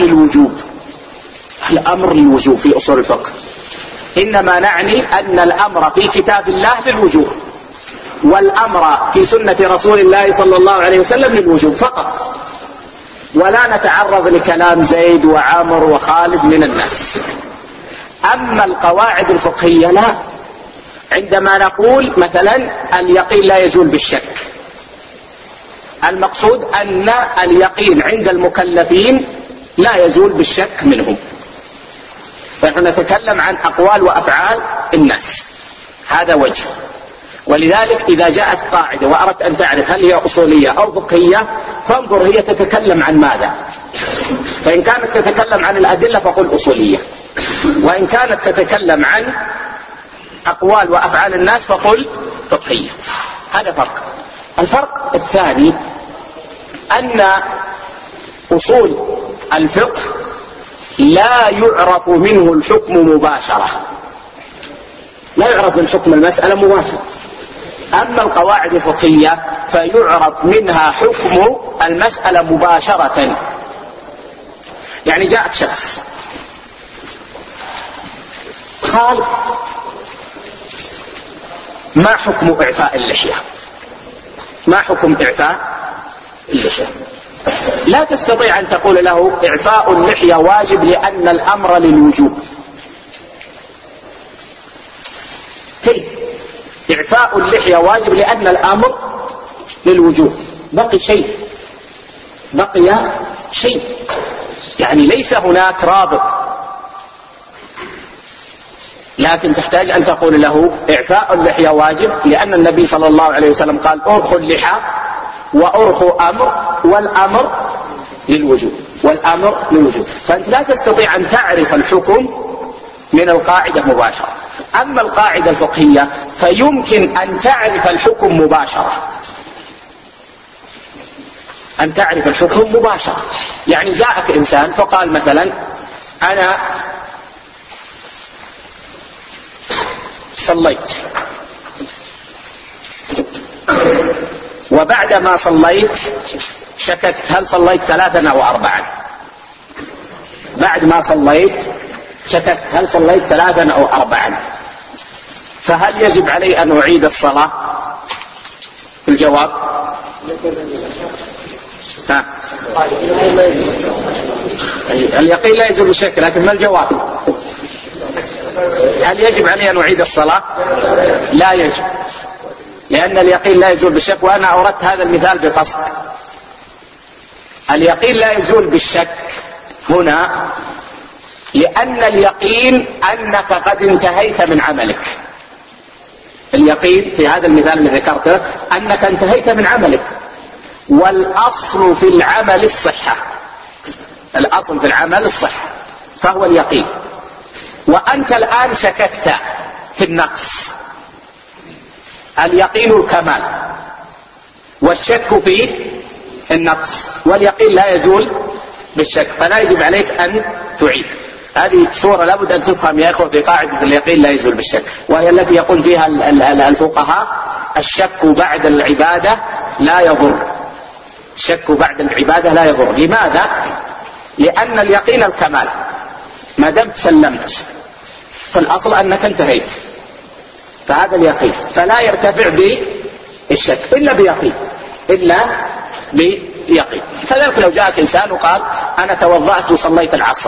Speaker 1: للوجوب في أصول الفقه، إنما نعني أن الأمر في كتاب الله للوجوب، والأمر في سنة رسول الله صلى الله عليه وسلم للوجوب فقط، ولا نتعرض لكلام زيد وعامر وخالد من الناس. أما القواعد الفقهية لا. عندما نقول مثلا اليقين لا يزول بالشك، المقصود أن اليقين عند المكلفين لا يزول بالشك منهم، فنحن نتكلم عن أقوال وأفعال الناس، هذا وجه. ولذلك إذا جاءت قاعدة وأردت أن تعرف هل هي أصولية أو فقهية فانظر هي تتكلم عن ماذا. فإن كانت تتكلم عن الأدلة فقل أصولية، وإن كانت تتكلم عن أقوال وأفعال الناس فقل فقهية. هذا فرق. الفرق الثاني أن أصول الفقه لا يعرف منه الحكم مباشرة، لا يعرف من حكم المسألة مباشرة. أما القواعد الفقهية فيعرف منها حكم المسألة مباشرة. يعني جاءت شخص قال ما حكم إعفاء اللحية؟ ما حكم إعفاء اللحية؟ لا تستطيع أن تقول له إعفاء اللحية واجب لأن الأمر للوجوب. كيف؟ إعفاء اللحية واجب لأن الأمر للوجوب. بقي شيء، يعني ليس هناك رابط، لكن تحتاج أن تقول له إعفاء اللحية واجب لأن النبي صلى الله عليه وسلم قال أرخوا اللحى وأرخوا أمر، والأمر للوجوب، فأنت لا تستطيع أن تعرف الحكم من القاعدة مباشرة. أما القاعدة الفقهية فيمكن أن تعرف الحكم مباشرة، يعني جاءك إنسان فقال مثلا أنا صليت وبعد ما صليت شككت هل صليت 3 أو 4. بعد ما صليت شككت هل صليت 3 أو 4، فهل يجب علي أن أعيد الصلاة؟ الجواب اليقين لا يزول بالشك، لكن ما الجواب؟ هل يجب علي أن أعيد الصلاة؟ لا يجب، لأن اليقين لا يزول بالشك. وأنا أوردت هذا المثال بقصد. اليقين لا يزول بالشك هنا لأن اليقين أنك قد انتهيت من عملك. اليقين في هذا المثال الذي ذكرته أنك انتهيت من عملك، والأصل في العمل الصحة، الأصل في العمل الصحة، فهو اليقين. وأنت الآن شككت في النقص. اليقين الكمال والشك في النقص، واليقين لا يزول بالشك، فلا يجب عليك أن تعيد. هذه صورة لابد أن تفهم يا إخوة في قاعدة اليقين لا يزول بالشك، وهي التي يقول فيها الفقهاء الشك بعد العبادة لا يضر. الشك بعد العبادة لا يضر. لماذا؟ لأن اليقين الكمال، ما دمت سلمت فالأصل أنك انتهيت، فهذا اليقين، فلا يرتفع بالشك إلا بيقين. كذلك لو جاءك إنسان وقال أنا توضأت وصليت العصر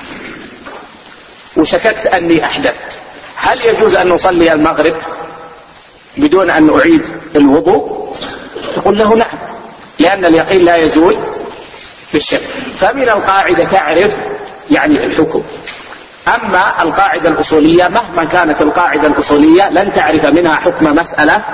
Speaker 1: وشككت أني أحدثت، هل يجوز أن نصلي المغرب بدون أن أعيد الوضوء؟ تقول له نعم، لأن اليقين لا يزول بالشك. فمن القاعدة تعرف يعني الحكم. أما القاعدة الأصولية مهما كانت القاعدة الأصولية لن تعرف منها حكم مسألة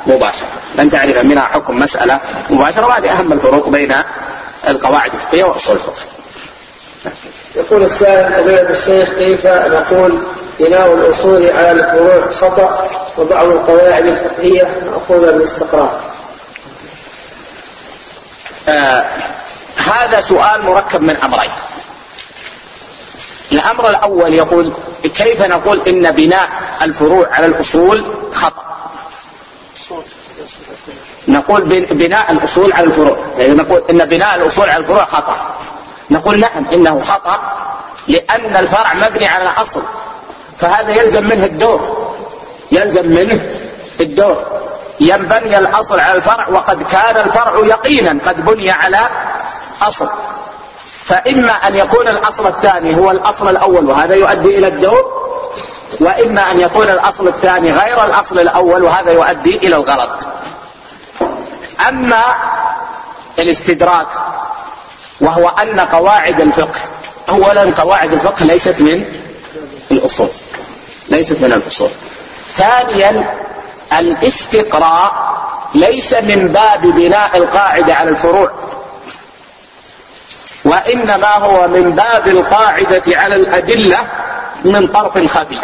Speaker 1: مباشرة، وهذه أهم الفروق بين القواعد الفقهية وأصول الفقه.
Speaker 2: يقول السائل فضيلة الشيخ كيف نقول بناء الأصول على الفروع خطأ وبعض القواعد الفقهية مأخوذة بالاستقراء؟
Speaker 1: هذا سؤال مركب من أمرين. الأمر الأول يقول كيف نقول إن بناء الفروع على الأصول خطأ؟ نقول بناء الأصول على الفروع، يعني نقول إن بناء الأصول على الفروع خطأ. نقول نعم إنه خطأ، لأن الفرع مبني على أصل، فهذا يلزم منه الدور. ينبني الأصل على الفرع، وقد كان الفرع يقينا قد بني على أصل، فإما أن يكون الأصل الثاني هو الأصل الأول وهذا يؤدي إلى الدور، وإما أن يكون الأصل الثاني غير الأصل الأول، وهذا يؤدي إلى الغلط. أما الاستدراك وهو أن قواعد الفقه، أولا قواعد الفقه ليست من الأصول، ليست من الأصول. ثانيا الاستقراء ليس من باب بناء القاعدة على الفروع، وإنما هو من باب القاعدة على الأدلة من طرف خفي،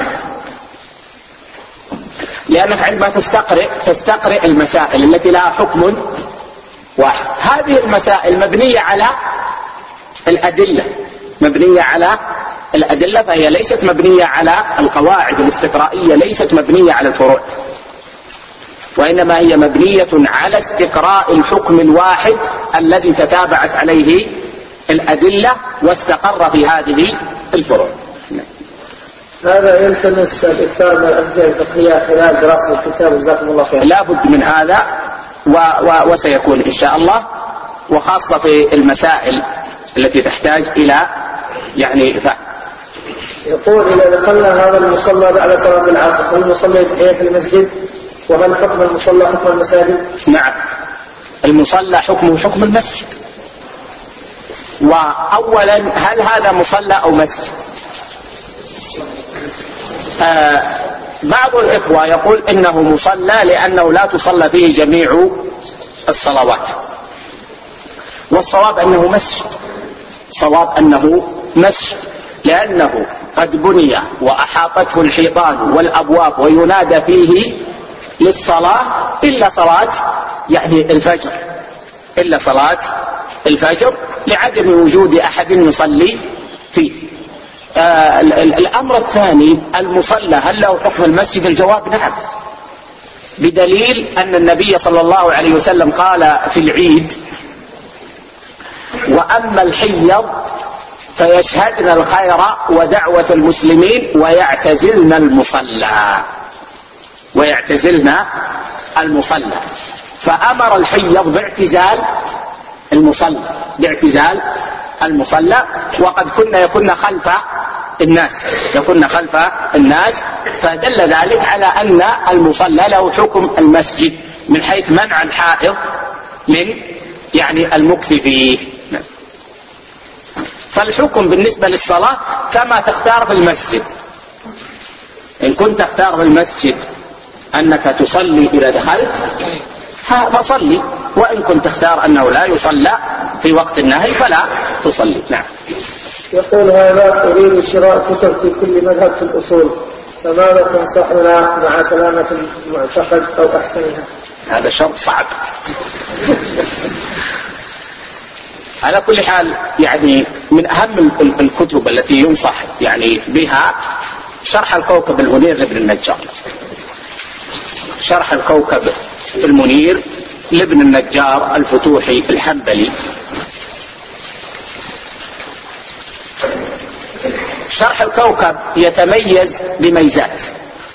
Speaker 1: لأنك عندما تستقرئ المسائل التي لها حكم واحد، هذه المسائل مبنية على الأدلة، مبنية على الأدلة، فهي ليست مبنية على القواعد الاستقرائية، ليست مبنية على الفروع، وإنما هي مبنية على استقراء الحكم الواحد الذي تتابعت عليه الأدلة واستقر في هذه الفروع.
Speaker 2: هذا يلتمس الإكثار من الأمثلة الفقهية خلال دراسة الكتاب، جزاكم الله خير.
Speaker 1: لا بد من هذا وسيكون إن شاء الله، وخاصة في المسائل التي تحتاج إلى يعني فهم.
Speaker 2: يقول: إذا دخلنا هذا المصلى بعد صلاة العصر هل نصلي تحية المسجد؟ وهل حكم المصلى حكم المساجد؟
Speaker 1: نعم، المصلى حكمه حكم المسجد. وأولا هل هذا مصلى أو مسجد؟ بعض الإخوة يقول إنه مصلى لأنه لا تصلى فيه جميع الصلوات، والصواب أنه مسجد، صواب أنه مسجد، لأنه قد بني وأحاطته الحيطان والأبواب وينادى فيه للصلاة إلا صلاة يعني الفجر، إلا صلاة الفجر، لعدم وجود أحد يصلي فيه. الأمر الثاني المصلى هل له حكم المسجد؟ الجواب نعم، بدليل أن النبي صلى الله عليه وسلم قال في العيد: وأما الحيض فيشهدن الخير ودعوة المسلمين ويعتزلن المصلى، ويعتزلن المصلى، فأمر الحيض باعتزال المصلى، باعتزال المصلى، وقد يكن خلف الناس، فدل ذلك على أن المصلى له حكم المسجد من حيث منع الحائض من يعني المكث فيه. فالحكم بالنسبة للصلاة كما تختار في المسجد، إن كنت تختار في المسجد أنك تصلي إذا دخلت فصلي، وإن كنت تختار أنه لا يصلى في وقت النهي فلا تصلي. نعم.
Speaker 2: يقول: هذا أريد شراء كتب في كل مذهب في الأصول، فماذا تنصحنا مع سلامة المعتقد أو أحسنها؟
Speaker 1: هذا شرط صعب. على كل حال يعني من أهم الكتب التي ينصح يعني بها شرح الكوكب المنير لابن النجار، شرح الكوكب المنير لابن النجار الفتوحي الحنبلي. شرح الكوكب يتميز بميزات.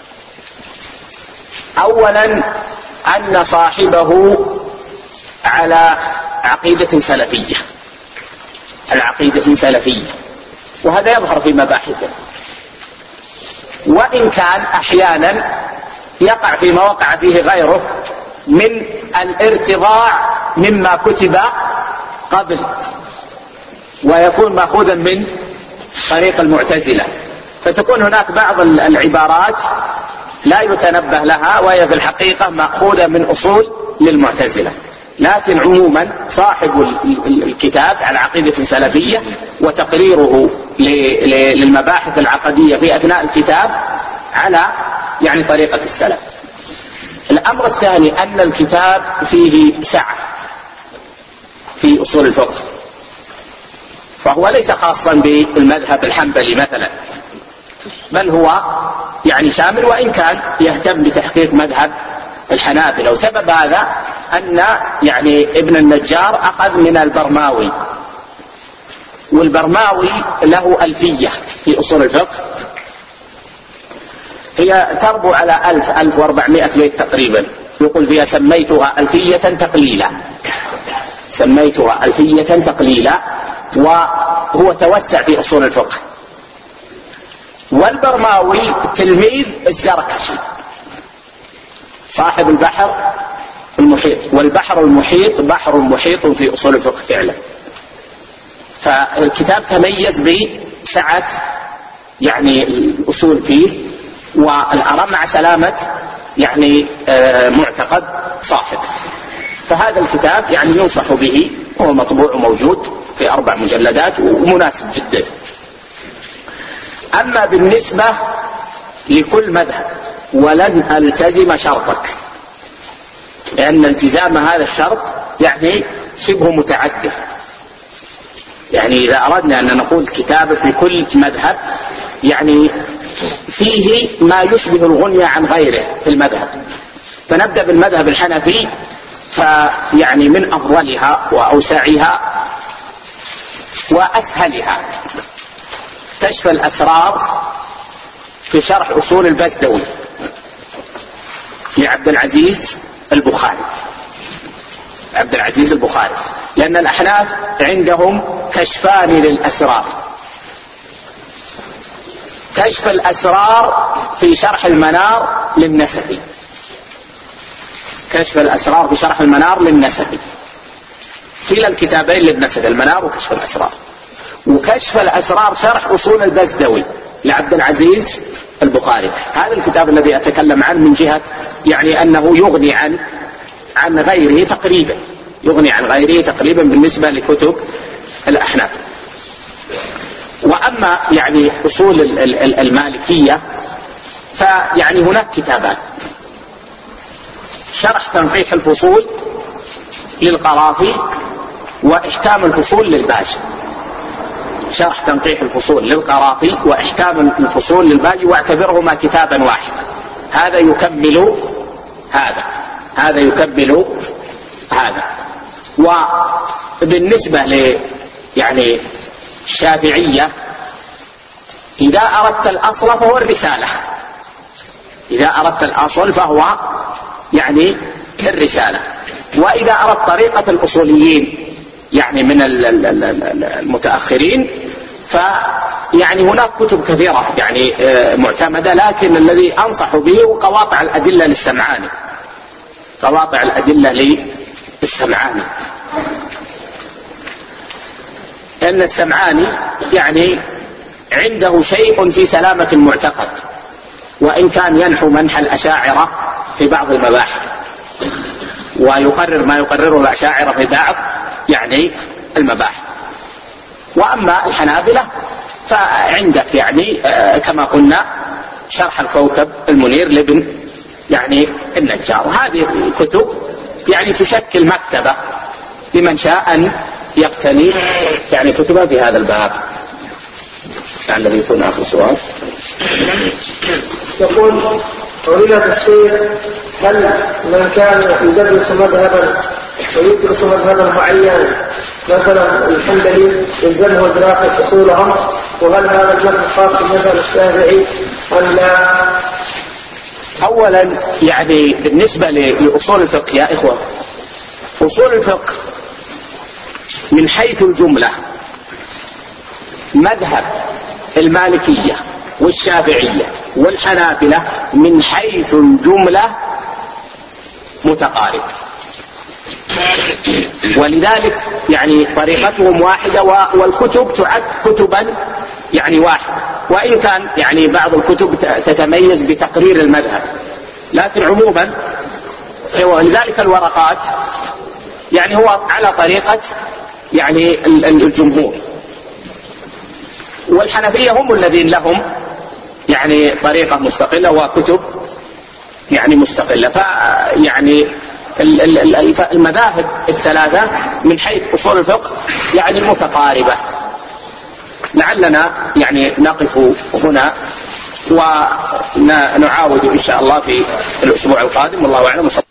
Speaker 1: أولا أن صاحبه على عقيدة سلفية، العقيدة سلفية، وهذا يظهر في مباحثه، وإن كان أحيانا يقع فيما وقع فيه غيره من الارتضاع مما كتب قبل، ويكون مأخوذا من طريق المعتزلة، فتكون هناك بعض العبارات لا يتنبه لها وهي في الحقيقة مأخوذة من أصول للمعتزلة. لكن عموما صاحب الكتاب على عقيدة سلفية وتقريره للمباحث العقدية في أثناء الكتاب على يعني طريقة السلف. الأمر الثاني أن الكتاب فيه سعة في أصول الفقه، فهو ليس خاصا بالمذهب الحنبلي مثلا، بل هو يعني شامل، وإن كان يهتم بتحقيق مذهب الحنابلة. وسبب هذا أن يعني ابن النجار أخذ من البرماوي، والبرماوي له ألفية في أصول الفقه هي تربو على 1400 بيت تقريبا، يقول فيها: سميتها ألفية تقليلا، سميتها ألفية تقليلا، وهو توسع في أصول الفقه. والبرماوي تلميذ الزركشي صاحب البحر المحيط، والبحر المحيط بحر محيط في أصول الفقه فعلا. فالكتاب تميز بسعة يعني الأصول فيه، والأرى مع سلامة يعني معتقد صاحب. فهذا الكتاب يعني ينصح به، هو مطبوع وموجود في 4 مجلدات ومناسب جدا. أما بالنسبة لكل مذهب ولن ألتزم شرطك، لأن التزام هذا الشرط يعني شبه متعدد. يعني إذا أردنا أن نقول كتاب في كل مذهب يعني فيه ما يشبه الغنية عن غيره في المذهب. فنبدأ بالمذهب الحنفي، فيعني من أفضلها وأوسعها وأسهلها كشف الأسرار في شرح أصول البزدوي لعبد العزيز البخاري. عبد العزيز البخاري، لأن الأحناف عندهم كشفان للأسرار: كشف الأسرار في شرح المنار للنسفي، كشف الأسرار في شرح المنار للنسفي، كلا الكتابين للنسفي، المنار وكشف الأسرار. وكشف الأسرار شرح أصول البزدوي لعبد العزيز البخاري. هذا الكتاب الذي أتكلم عنه من جهة يعني أنه يغني عن غيره تقريبا، يغني عن غيره تقريبا بالنسبة لكتب الأحناف. وأما يعني أصول المالكية فيعني هناك كتابان: شرح تنقيح الفصول للقرافي، وإحكام الفصول للباجي. شرح تنقيح الفصول للقرافي وإحكام الفصول للباجي، واعتبرهما كتابا واحدا. هذا يكمل هذا، هذا يكمل هذا. وبالنسبة يعني الشافعية، إذا أردت الأصل فهو الرسالة، إذا أردت الأصل فهو يعني الرسالة. وإذا أردت طريقة الأصوليين يعني من المتأخرين فيعني هناك كتب كثيرة يعني معتمدة، لكن الذي أنصح به هو قواطع الأدلة للسمعاني، قواطع الأدلة للسمعاني. لأن السمعاني يعني عنده شيء في سلامة المعتقد، وإن كان ينحو منح الأشاعرة في بعض المباحث، ويقرر ما يقرره الأشاعرة في بعض يعني المباحث. وأما الحنابلة فعندك يعني كما قلنا شرح الكوكب المنير لابن يعني النجار. هذه الكتب يعني تشكل مكتبة لمن شاء أن يقتني يعني كتبها في هذا الباب. الذي يكون آخر سؤال.
Speaker 2: يقول فضيلة الشيخ: هل من كان يدرس مذهبا ويدرس مذهبا معين مثلا الحنبلي يلزمه دراسة أصولهم، وهل هذا المذهب خاص بالمذهب الشافعي أم لا؟
Speaker 1: أولا يعني بالنسبة لأصول الفقه يا إخوة، أصول الفقه من حيث الجملة مذهب المالكية والشافعية والحنابلة من حيث الجملة متقارب، ولذلك يعني طريقتهم واحدة، والكتب تعد كتبا يعني واحدة، وإن كان يعني بعض الكتب تتميز بتقرير المذهب، لكن عموما ولذلك الورقات يعني هو على طريقة يعني الجمهور. والحنفية هم الذين لهم يعني طريقة مستقلة وكتب يعني مستقلة. فيعني المذاهب الثلاثة من حيث أصول الفقه يعني متقاربة. لعلنا يعني نقف هنا ونعاود إن شاء الله في الأسبوع القادم، والله أعلم.